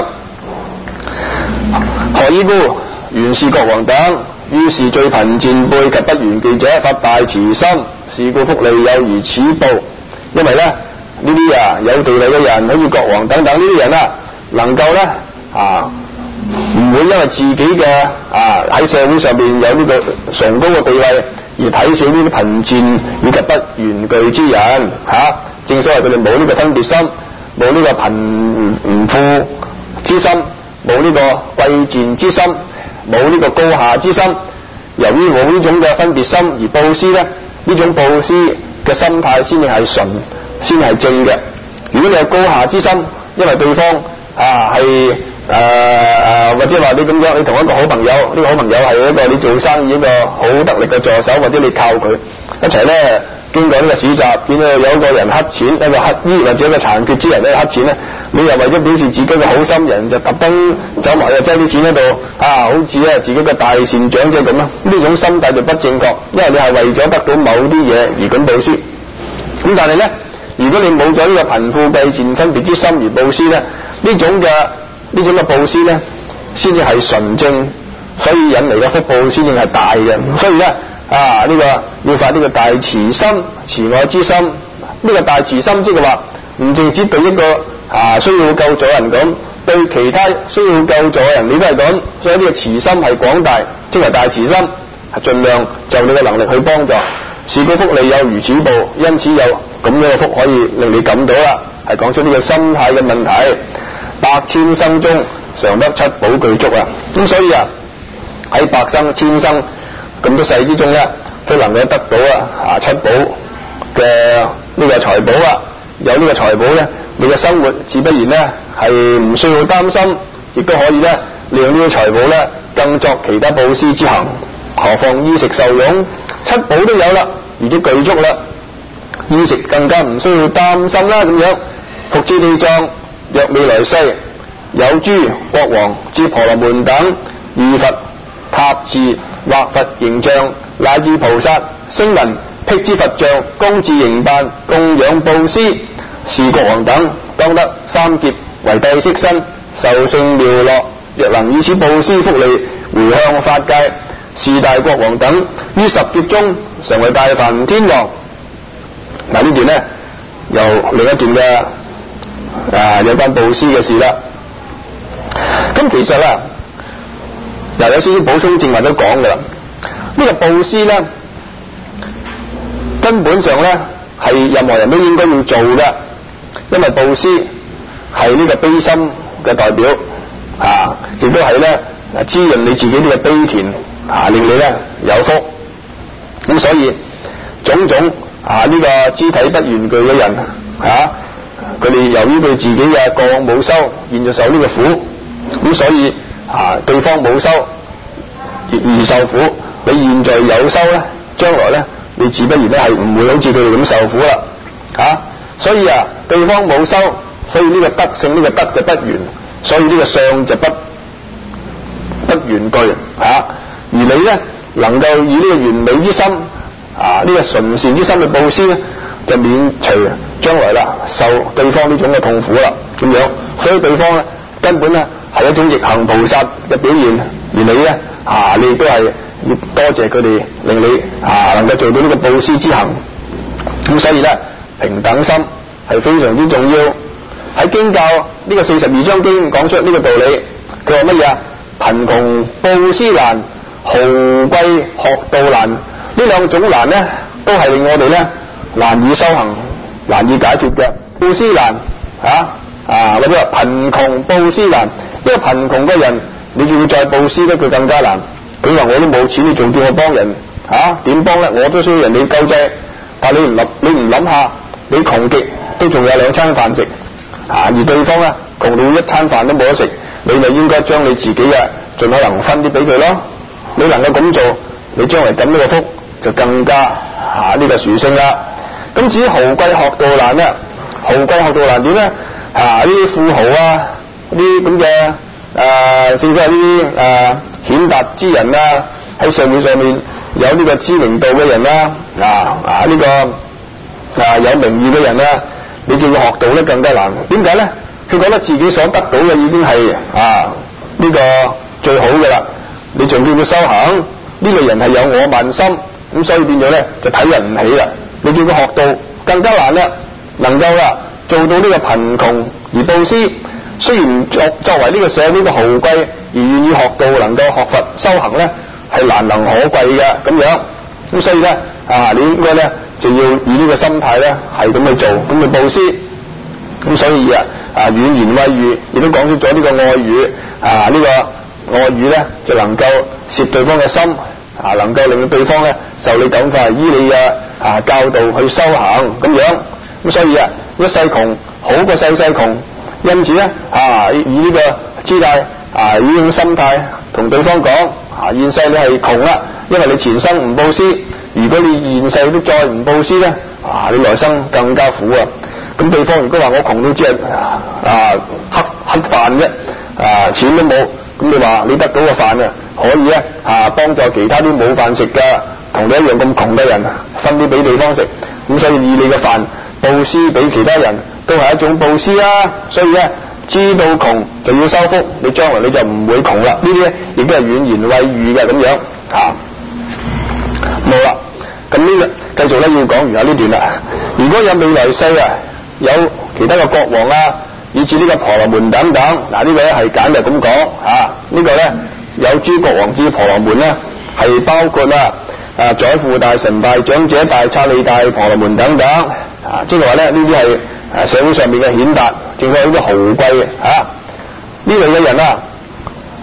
何以故？原是國王等，於是最貧賤輩及不圓記者發大慈心，是故福利有如此報。因為咧呢啲啊有地位嘅人，好似國王等等呢啲人啊，能夠咧啊唔會因為自己嘅啊喺社會上邊有呢個崇高嘅地位而睇小呢啲貧賤以及不圓具之人吓、啊。正所謂佢哋冇呢個分別心，冇呢個貧唔富之心，冇呢個貴賤之心，冇呢個高下之心。由於冇呢種嘅分別心而布施咧，呢種布施嘅心態先至係純，先係正嘅。如果你有高下之心，因為對方啊係誒誒或者話你咁樣，你同一個好朋友，呢、這個好朋友係一個你做生意一個好得力嘅助手，或者你靠佢一齊咧經過呢個市集，見到有一個人乞錢，一個乞衣或者一個殘缺之人咧乞錢咧，你又為咗表示自己嘅好心人，就特登走埋去擠啲錢喺度啊，好似咧自己嘅大善長者咁啦。呢種心態就不正確，因為你係為咗得到某啲嘢而咁布施。咁但係咧，如果你冇咗呢個貧富貴賤分別之心而布施咧，呢種嘅呢種嘅布施咧，先至係純正，所以引嚟嘅福報先至係大嘅。所以咧啊，呢、這個要發呢個大慈心、慈愛之心。呢、這個大慈心即係話唔淨止對一個啊需要救助人咁，對其他需要救助嘅人你都係咁。所以呢個慈心係廣大，即係大慈心，係盡量就你嘅能力去幫助。是故福利有如此報，因此有咁樣嘅福可以令你感到啦。係講出呢個心態嘅問題。百千生中常得七寶具足啊！咁所以啊，喺百生千生咁多世之中咧，都能夠得到啊啊七寶嘅呢個財寶啊！有呢個財寶咧，你嘅生活自不然咧係唔需要擔心，亦都可以咧利用呢啲財寶咧更作其他布施之行。何況衣食受用，七寶都有啦，而且具足啦，衣食更加唔需要擔心啦。咁樣復至地藏，若未來世有諸國王至婆羅門等遇佛塔寺或佛形象，乃至菩薩聲聞辟支佛像，恭至營辦供養布施，是國王等當得三劫為帝釋身，受勝妙樂。若能以此布施福利回向法界，是大國王等於十劫中成為大梵天王。嗱，呢段呢又另一段嘅啊有關布施嘅事啦。咁其實啦，又有少少補充，正話都講噶啦。呢、這個布施咧，根本上咧係任何人都應該要做嘅，因為布施係呢個悲心嘅代表啊，亦都係咧滋潤你自己呢個悲田啊，令你咧有福。咁所以種種啊呢、這個肢體不圓具嘅人啊，佢哋由於佢自己嘅過往冇修，現在受呢個苦，咁所以啊對方冇修而受苦，你現在有修咧，將來咧你自不然咧係唔會好似佢哋咁受苦啦，啊，所以啊對方冇修，所以呢個德性呢、這個德就不圓，所以呢個相就不不圓具啊，而你咧能夠以呢個完美之心啊呢、這個純善之心去布施咧，就免除將來啦受對方呢種嘅痛苦啦，咁樣，所以對方咧根本咧係一種逆行菩薩嘅表現，而你咧啊你亦都係要多謝佢哋，令你啊能夠做到呢個布施之行。咁所以咧平等心係非常之重要。喺經教呢個四十二章經講出呢個道理，佢話乜嘢啊？貧窮布施難，豪貴學道難，呢兩種難咧都係令我哋咧難以修行，難以解決嘅。布施難啊啊或者話貧窮布施難，因為貧窮嘅人你仲要再布施咧，佢更加難。佢話我都冇錢，你仲叫我幫人啊？點幫咧？我都需要人哋救濟，但係你唔諗，你唔諗下，你窮極都仲有兩餐飯食啊，而對方咧窮到一餐飯都冇得食，你咪應該將你自己啊盡可能分啲俾佢咯。你能夠咁做，你將來咁呢個福就更加啊呢、這個殊勝啦。咁至於豪貴學道難咧，豪貴學道難點咧？啊呢啲富豪啊，呢啲咁嘅誒，甚至係呢啲誒顯達之人啊，喺社會上面有呢個知名度嘅人啦，啊啊呢、這個啊有名譽嘅人啦，你叫佢學道咧更加難。點解咧？佢覺得自己所得到嘅已經係啊呢、這個最好嘅啦，你仲叫佢修行？呢、這個人係有我慢心，咁所以變咗咧就睇人唔起啦。你叫佢學道更加難啦，能夠啦做到呢個貧窮而布施，雖然作作為呢個社會嘅豪貴而願意學道，能夠學佛修行咧係難能可貴嘅咁樣。咁所以咧啊你應該咧就要以呢個心態咧係咁去做，咁去布施。咁所以啊啊軟言慰語亦都講出咗呢個愛語啊呢、這個愛語咧就能夠攝對方嘅心啊，能夠令到對方咧受你感化，依你嘅啊教導去修行咁樣。咁所以啊一世窮好過世世窮，因此咧啊以呢個姿態啊以呢種心態同對方講啊，現世你係窮啦，因為你前生唔布施，如果你現世都再唔布施咧啊，你來生更加苦啊。咁對方如果話我窮到只係啊黑黑飯啫啊錢都冇，咁你話你得到個飯啊可以咧啊幫助其他啲冇飯食嘅同你一樣咁窮嘅人分啲俾對方食，咁所以以你嘅飯布施俾其他人都係一種布施啊。所以咧知道窮就要修福，你將來你就唔會窮啦。呢啲咧亦都係軟言慰語嘅咁樣啊。冇啦，咁呢個繼續咧要講完下呢段啦。如果有未來世啊有其他嘅國王啊，以至呢個婆羅門等等，嗱、這個、呢個咧係簡略咁講啊。呢、這個咧有諸國王至婆羅門咧係包括啊啊宰父大、神大、長者大、剎利大、婆羅門等等啊，即係話咧呢啲係社會上面嘅顯達，正係好多豪貴啊呢類嘅人啊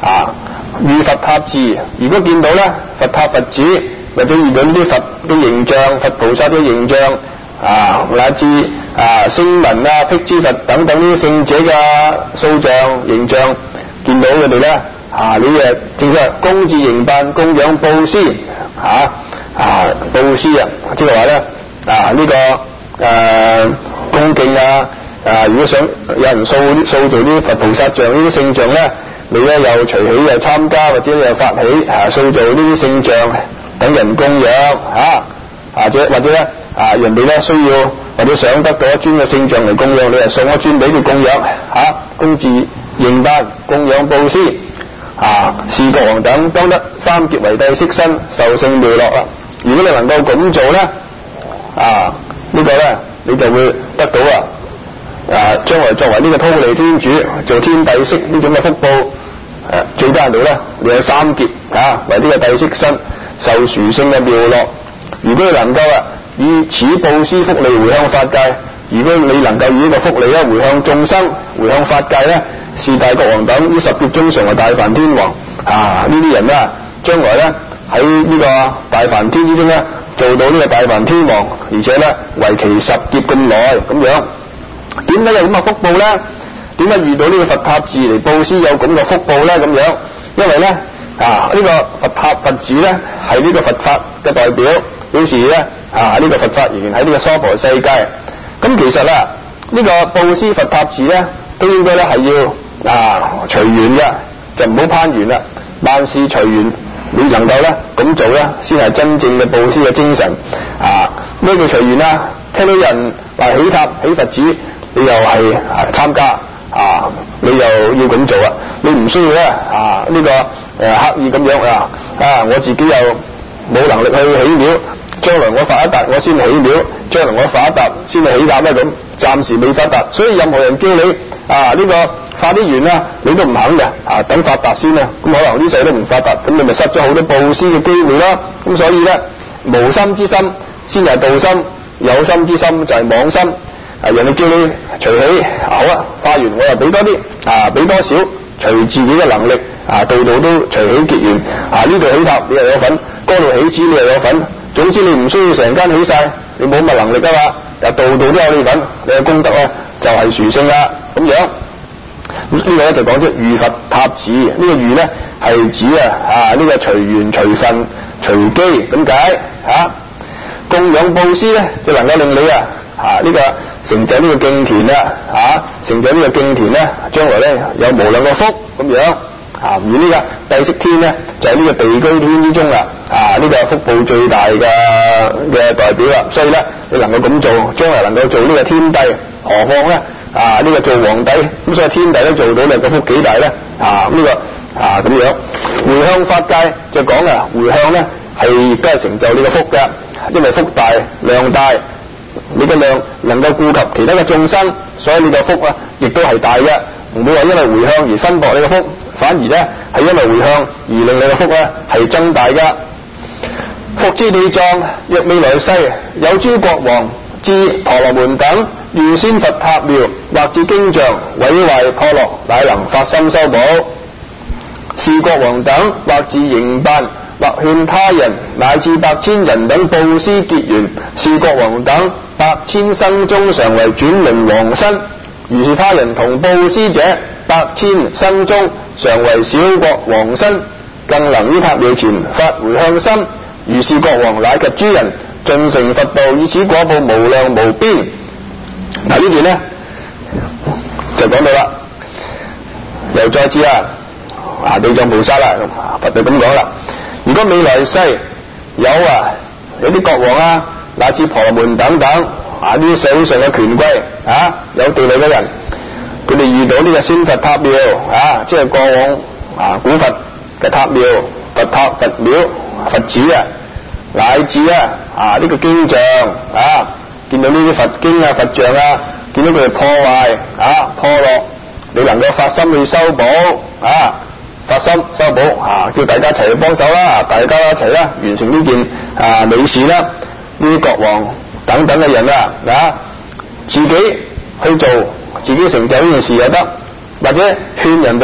啊，遇佛塔寺，如果見到咧佛塔佛寺，或者遇到呢啲佛嘅形象、佛菩薩嘅形象啊，乃至啊聲聞啊、辟支佛等等呢啲聖者嘅塑像形象，見到佢哋咧啊，你誒正式恭至迎辦供養布施啊啊布施啊，即係話咧啊呢、這個誒、啊、恭敬啊啊，如果想有人塑塑造啲佛菩薩像呢啲聖像咧，你咧又隨喜又參加，或者你又發起啊塑造呢啲聖像等人供養啊，或者或者咧啊人哋咧需要或者想得到一尊嘅聖像嚟供養，你係送一尊俾佢供養嚇，恭至迎辦供養布施啊，是國王等當得三劫為帝，悉身受勝妙樂啦。如果你能夠咁做咧啊，這個、呢個咧你就會得到啊啊將來作為呢個忉利天主做天帝釋呢種嘅福報，誒、啊、最低限度咧你有三劫啊為呢個帝釋身受殊勝嘅妙樂。如果你能夠啊以此布施福利回向法界，如果你能夠以呢個福利咧回向眾生、回向法界咧，是大國王等於十劫中常嘅大梵天王啊！呢啲人咧將來咧喺呢個大梵天之中咧做到呢個大梵天王，而且咧為期十劫咁耐咁樣。點解有咁嘅福報咧？點解遇到呢個佛塔寺嚟布施有咁嘅福報咧？咁樣，因為咧啊呢、這個佛塔佛寺咧係呢個佛法嘅代表，表示咧啊呢、這個佛法仍然喺呢個娑婆世界。咁其實啦呢、這個布施佛塔寺咧都應該咧係要啊隨緣嘅，就唔好攀緣啦。萬事隨緣，你能夠咧咁做咧，先係真正嘅布施嘅精神啊！咩叫隨緣啊？聽到人話起塔起佛寺，你又係啊參加啊，你又要咁做啊？你唔需要咧啊呢、這個誒、呃、刻意咁樣啊啊！我自己又冇能力去起廟，將來我發一達我先起廟，將來我發一達先起塔咧咁，暫時未發達，所以任何人叫你啊呢、這個發啲願啦，你都唔肯嘅啊，等發達先啦，咁可能呢世都唔發達，咁你咪失咗好多布施嘅機會啦。咁所以咧，無心之心先係道心，有心之心就係妄心。啊，人哋叫你隨喜，好啊，化完我又俾多啲啊，俾多少隨自己嘅能力啊，度度都隨喜結緣啊，呢度起塔你又有份，嗰度起寺你又有份，總之你唔需要成間起晒，你冇乜能力啊嘛，但度度都有你份，你嘅功德咧就係殊勝啦咁樣。咁呢個咧就講出遇佛塔寺，呢、這個遇咧係指啊啊呢、這個隨緣隨分隨機咁解啊，供養布施咧就能夠令你啊啊呢、這個成就呢個敬田啦啊，成就呢個敬田咧，將來咧有無量嘅福咁樣啊。而呢個帝釋天咧就喺、是、呢個地居天之中啦啊，呢、這個福報最大嘅嘅代表啦。所以咧你能夠咁做，將來能夠做呢個天帝，何況咧？啊！呢、這個做皇帝，咁所以天帝都做到，你個福幾大咧？啊！呢、這個啊咁樣回向法界就講啊，回向咧係亦都係成就你個福嘅，因為福大量大，你嘅量能夠顧及其他嘅眾生，所以你個福啊亦都係大嘅。唔會話因為回向而分薄你個福，反而咧係因為回向而令你個福咧係增大嘅。復之地藏，若未來世有諸國王至婆羅門等遇先佛塔廟或至經像毀壞破落，乃能發心修補。是國王等或自營辦或勸他人乃至百千人等布施結緣，是國王等百千生中常為轉輪王身。如是他人同布施者，百千生中常為小國王身，更能於塔廟前發回向心。如是國王乃及諸人盡成佛道，以此果報無量無邊。嗱呢段咧就講到啦，又再次啊啊地藏菩薩啦，佛就咁講啦。如果未來世有啊有啲國王啊，乃至婆羅門等等啊呢啲社會上嘅權貴啊，有地位嘅人，佢哋遇到呢個先佛塔廟啊，即係過往啊古佛嘅塔廟、佛塔、佛廟、佛寺啊，乃至啊啊呢、這個經像啊，見到呢啲佛經啊、佛像啊，見到佢哋破壞啊、破落，你能夠發心去修補啊，發心修補啊，叫大家一齊去幫手啦，大家一齊啦，完成呢件啊美事啦。呢啲國王等等嘅人啊，啊自己去做，自己成就呢件事又得，或者勸人哋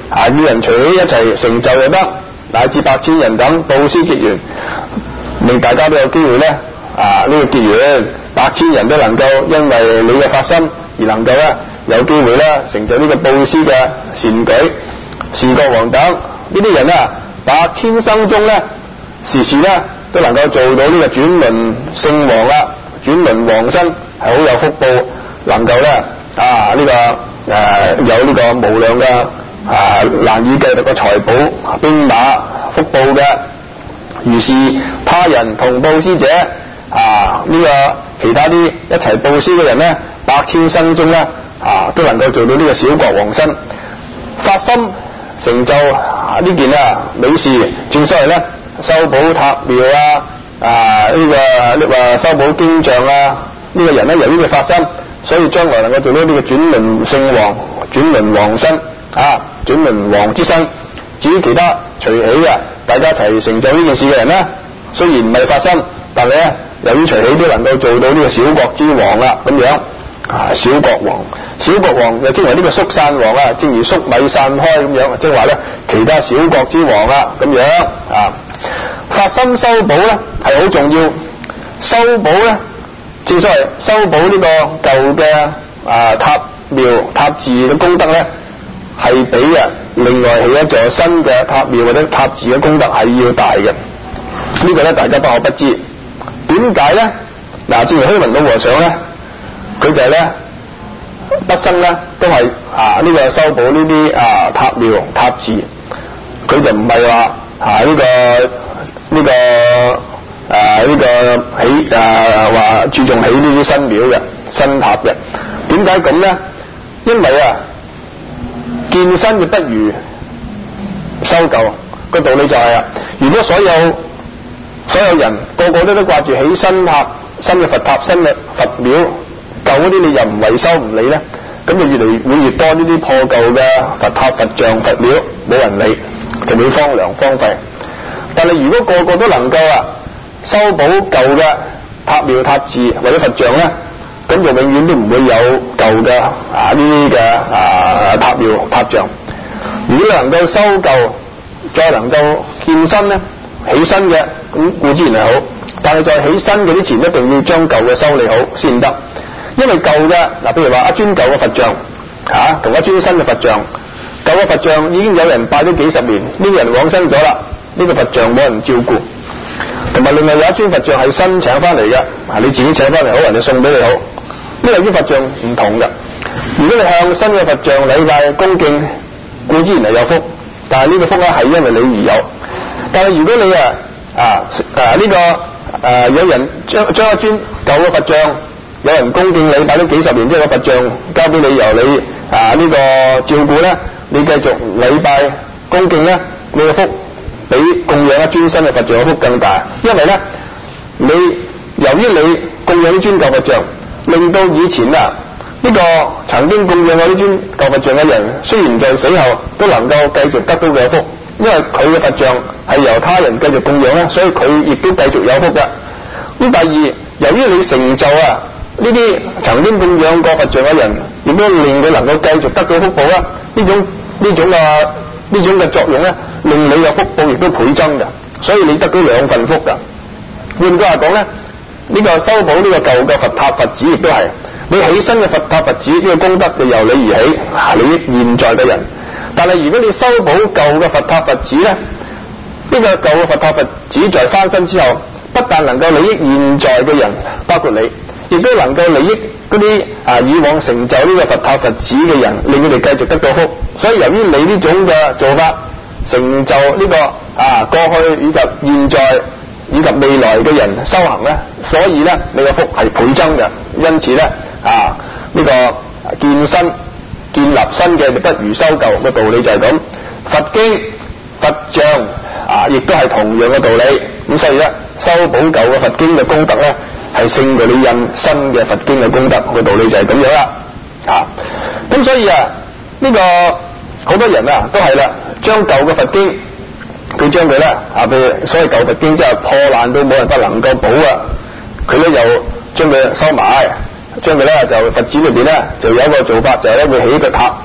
啊，要人隨喜一齊成就就得，乃至百千人等布施結緣，令大家都有機會咧啊呢、這個結緣，百千人都能夠因為你嘅發心而能夠咧有機會咧成就呢個布施嘅善舉。是國王等呢啲人啊，百千生中咧時時咧都能夠做到呢個轉輪聖王啦，轉輪王身係好有福報，能夠咧啊呢、這個誒、呃、有呢個無量嘅啊難以計度嘅財寶兵馬福報嘅。如是他人同布施者啊呢、這個其他啲一齊布施嘅人咧，百千生中咧啊都能夠做到呢個小國王身，發心成就呢件啊美事，正所謂咧修補塔廟啊啊呢、這個話修補經像啊呢、這個人咧，由於佢發心，所以將來能夠做到呢個轉輪聖王、轉輪王身啊轉輪王之身。至於其他隨喜啊大家一齊成就呢件事嘅人咧，雖然唔係發心，但係咧由於隨喜都能夠做到呢個小國之王啦咁樣啊小國王。小國王又稱為呢個縮散王啊，正如粟米散開咁樣，即係話咧其他小國之王啦咁樣啊。發心修補咧係好重要，修補咧正所謂修補呢個舊嘅啊塔廟塔寺嘅功德咧，係比啊另外起一座新嘅塔廟或者塔寺嘅功德係要大嘅。呢、這個咧大家不可不知。點解咧？嗱，正如虛雲老和尚咧，佢就係咧畢生咧都係啊呢、這個修補呢啲啊塔廟塔寺，佢就唔係話啊呢、這個呢、這個啊呢、這個起啊話注重起呢啲新廟嘅新塔嘅。點解咁咧？因為啊建新嘅不如修舊，個道理就係、是、啊，如果所有所有人個個都都掛住起新塔、新嘅佛塔、新嘅佛廟，舊嗰啲你又唔維修唔理咧，咁就越嚟會越多呢啲破舊嘅佛塔、佛像、佛廟，冇人理，就會荒涼荒廢。但係如果個個都能夠啊修補舊嘅塔廟塔寺或者佛像咧，咁就永遠都唔會有舊嘅啊呢啲嘅啊塔廟塔像。如果能夠修舊，再能夠建新咧，起新嘅咁固之然係好，但係在起新嘅之前，一定要將舊嘅修理好先得。因為舊嘅嗱，譬如話一尊舊嘅佛像嚇，同、啊、一尊新嘅佛像，舊嘅佛像已經有人拜咗幾十年，呢、這個人往生咗啦，呢、這個佛像冇人照顧。同埋另外有一尊佛像係新請翻嚟嘅，啊你自己請翻嚟好，人哋送俾你好。呢兩尊佛像唔同嘅。如果你向新嘅佛像禮拜恭敬，固之然係有福，但係呢個福咧係因為你而有。但係如果你啊啊啊呢、這個誒、啊、有人將將一尊舊嘅佛像，有人恭敬禮拜咗幾十年，即係個佛像交俾你，由你啊呢、這個照顧咧，你繼續禮拜恭敬咧，你嘅福比供養一尊新嘅佛像嘅福更大。因為咧你由於你供養呢尊舊佛像，令到以前啊呢、這個曾經供養過呢尊舊佛像嘅人，雖然在死後都能夠繼續得到嘅福，因為佢嘅佛像係由他人繼續供養啦，所以佢亦都繼續有福嘅。咁第二，由於你成就啊呢啲曾經供養過佛像嘅人，亦都令佢能夠繼續得到福報啦。呢種呢種啊呢種嘅作用咧，令你嘅福報亦都倍增嘅，所以你得到兩份福㗎。換句話講咧，呢、這個修補呢個舊嘅佛塔佛寺亦都係你起新嘅佛塔佛寺，呢、這個功德就由你而起，利益現在嘅人。但係如果你修補舊嘅佛塔佛寺咧，呢、這個舊嘅佛塔佛寺在翻身之後，不但能夠利益現在嘅人，包括你，亦都能夠利益嗰啲啊以往成就呢個佛塔佛寺嘅人，令佢哋繼續得到福。所以由於你呢種嘅做法，成就呢、這個啊過去以及現在以及未來嘅人修行咧，所以咧你個福係倍增嘅。因此咧啊呢、這個建新建立新嘅不如修舊嘅道理就係咁。佛經佛像啊亦都係同樣嘅道理。咁所以咧修補舊嘅佛經嘅功德咧，係勝過你印新嘅佛經嘅功德嘅道理就係咁樣啦。啊咁所以啊呢、這個好多人啊都係啦，將舊嘅佛經佢將佢咧啊譬如所謂舊佛經即係破爛到冇人法能夠補啊，佢咧又將佢收埋，將佢咧就佛寺裏邊咧就有一個做法，就係咧會起一個塔，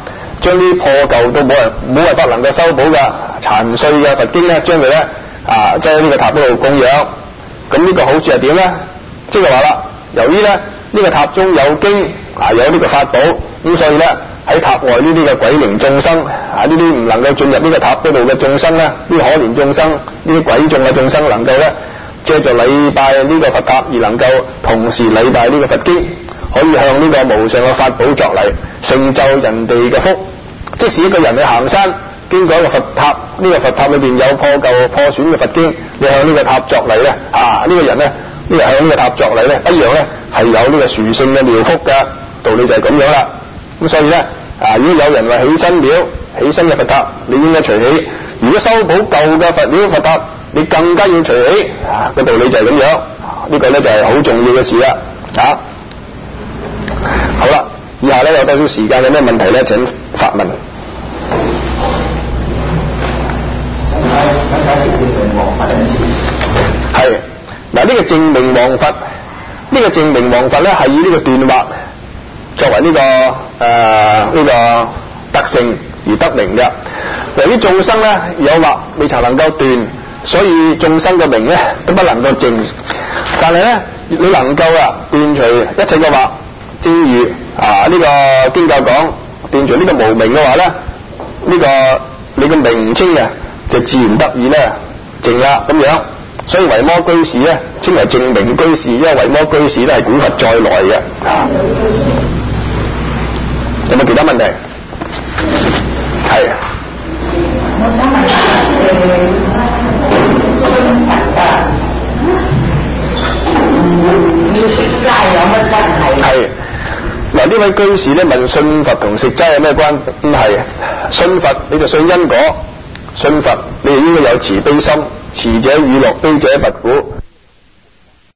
將啲破舊到冇人冇辦法能夠修補嘅殘碎嘅佛經咧，將佢咧啊即係呢個塔嗰度供養。咁呢個好處係點咧？即係話啦，由於咧呢、這個塔中有經啊，有呢個法寶，咁所以咧喺塔外呢啲嘅鬼靈眾生啊，呢啲唔能夠進入呢個塔嗰度嘅眾生咧，呢啲可憐眾生，呢啲鬼眾嘅眾生能夠咧借助禮拜呢個佛塔而能夠同時禮拜呢個佛經，可以向呢個無上嘅法寶作禮，成就人哋嘅福。即使一個人去行山，經過一個佛塔，呢、這個佛塔裏邊有破舊破損嘅佛經，你向呢個塔作禮咧，啊呢、這個人咧，呢個向呢個塔作禮咧，一樣咧係有呢個殊勝嘅妙福嘅。道理就係咁樣啦。咁所以咧，啊如果有人話起新廟、起新嘅佛塔，你應該隨起；如果修補舊嘅佛廟佛塔，你更加要隨起。啊個道理就係咁樣。呢、這個咧就係好重要嘅事啦。啊，好啦，以下咧有多少時間，有咩問題咧？請發問。係嗱，呢個證明王佛，呢、這個證明王佛咧係以呢個斷惑作為呢、這個誒呢、呃這個特性而得名嘅。由於眾生咧有惑未曾能夠斷，所以眾生嘅名咧都不能夠證。但係咧，你能夠啊斷除一切嘅惑，正如啊呢、這個經教講斷除呢個無明嘅話咧，呢、這個你嘅名稱啊就自然得以咧證啦咁樣。所以維摩居士咧稱為證明居士，因為維摩居士都係古佛再來嘅。啊，有冇其他問題？係。 我想問下誒信佛啊，要食齋有乜關係？係。嗱，呢位居士咧問信佛同食齋有咩關係？信佛你就信因果，信佛你就應該有慈悲心，慈者與樂，悲者拔苦。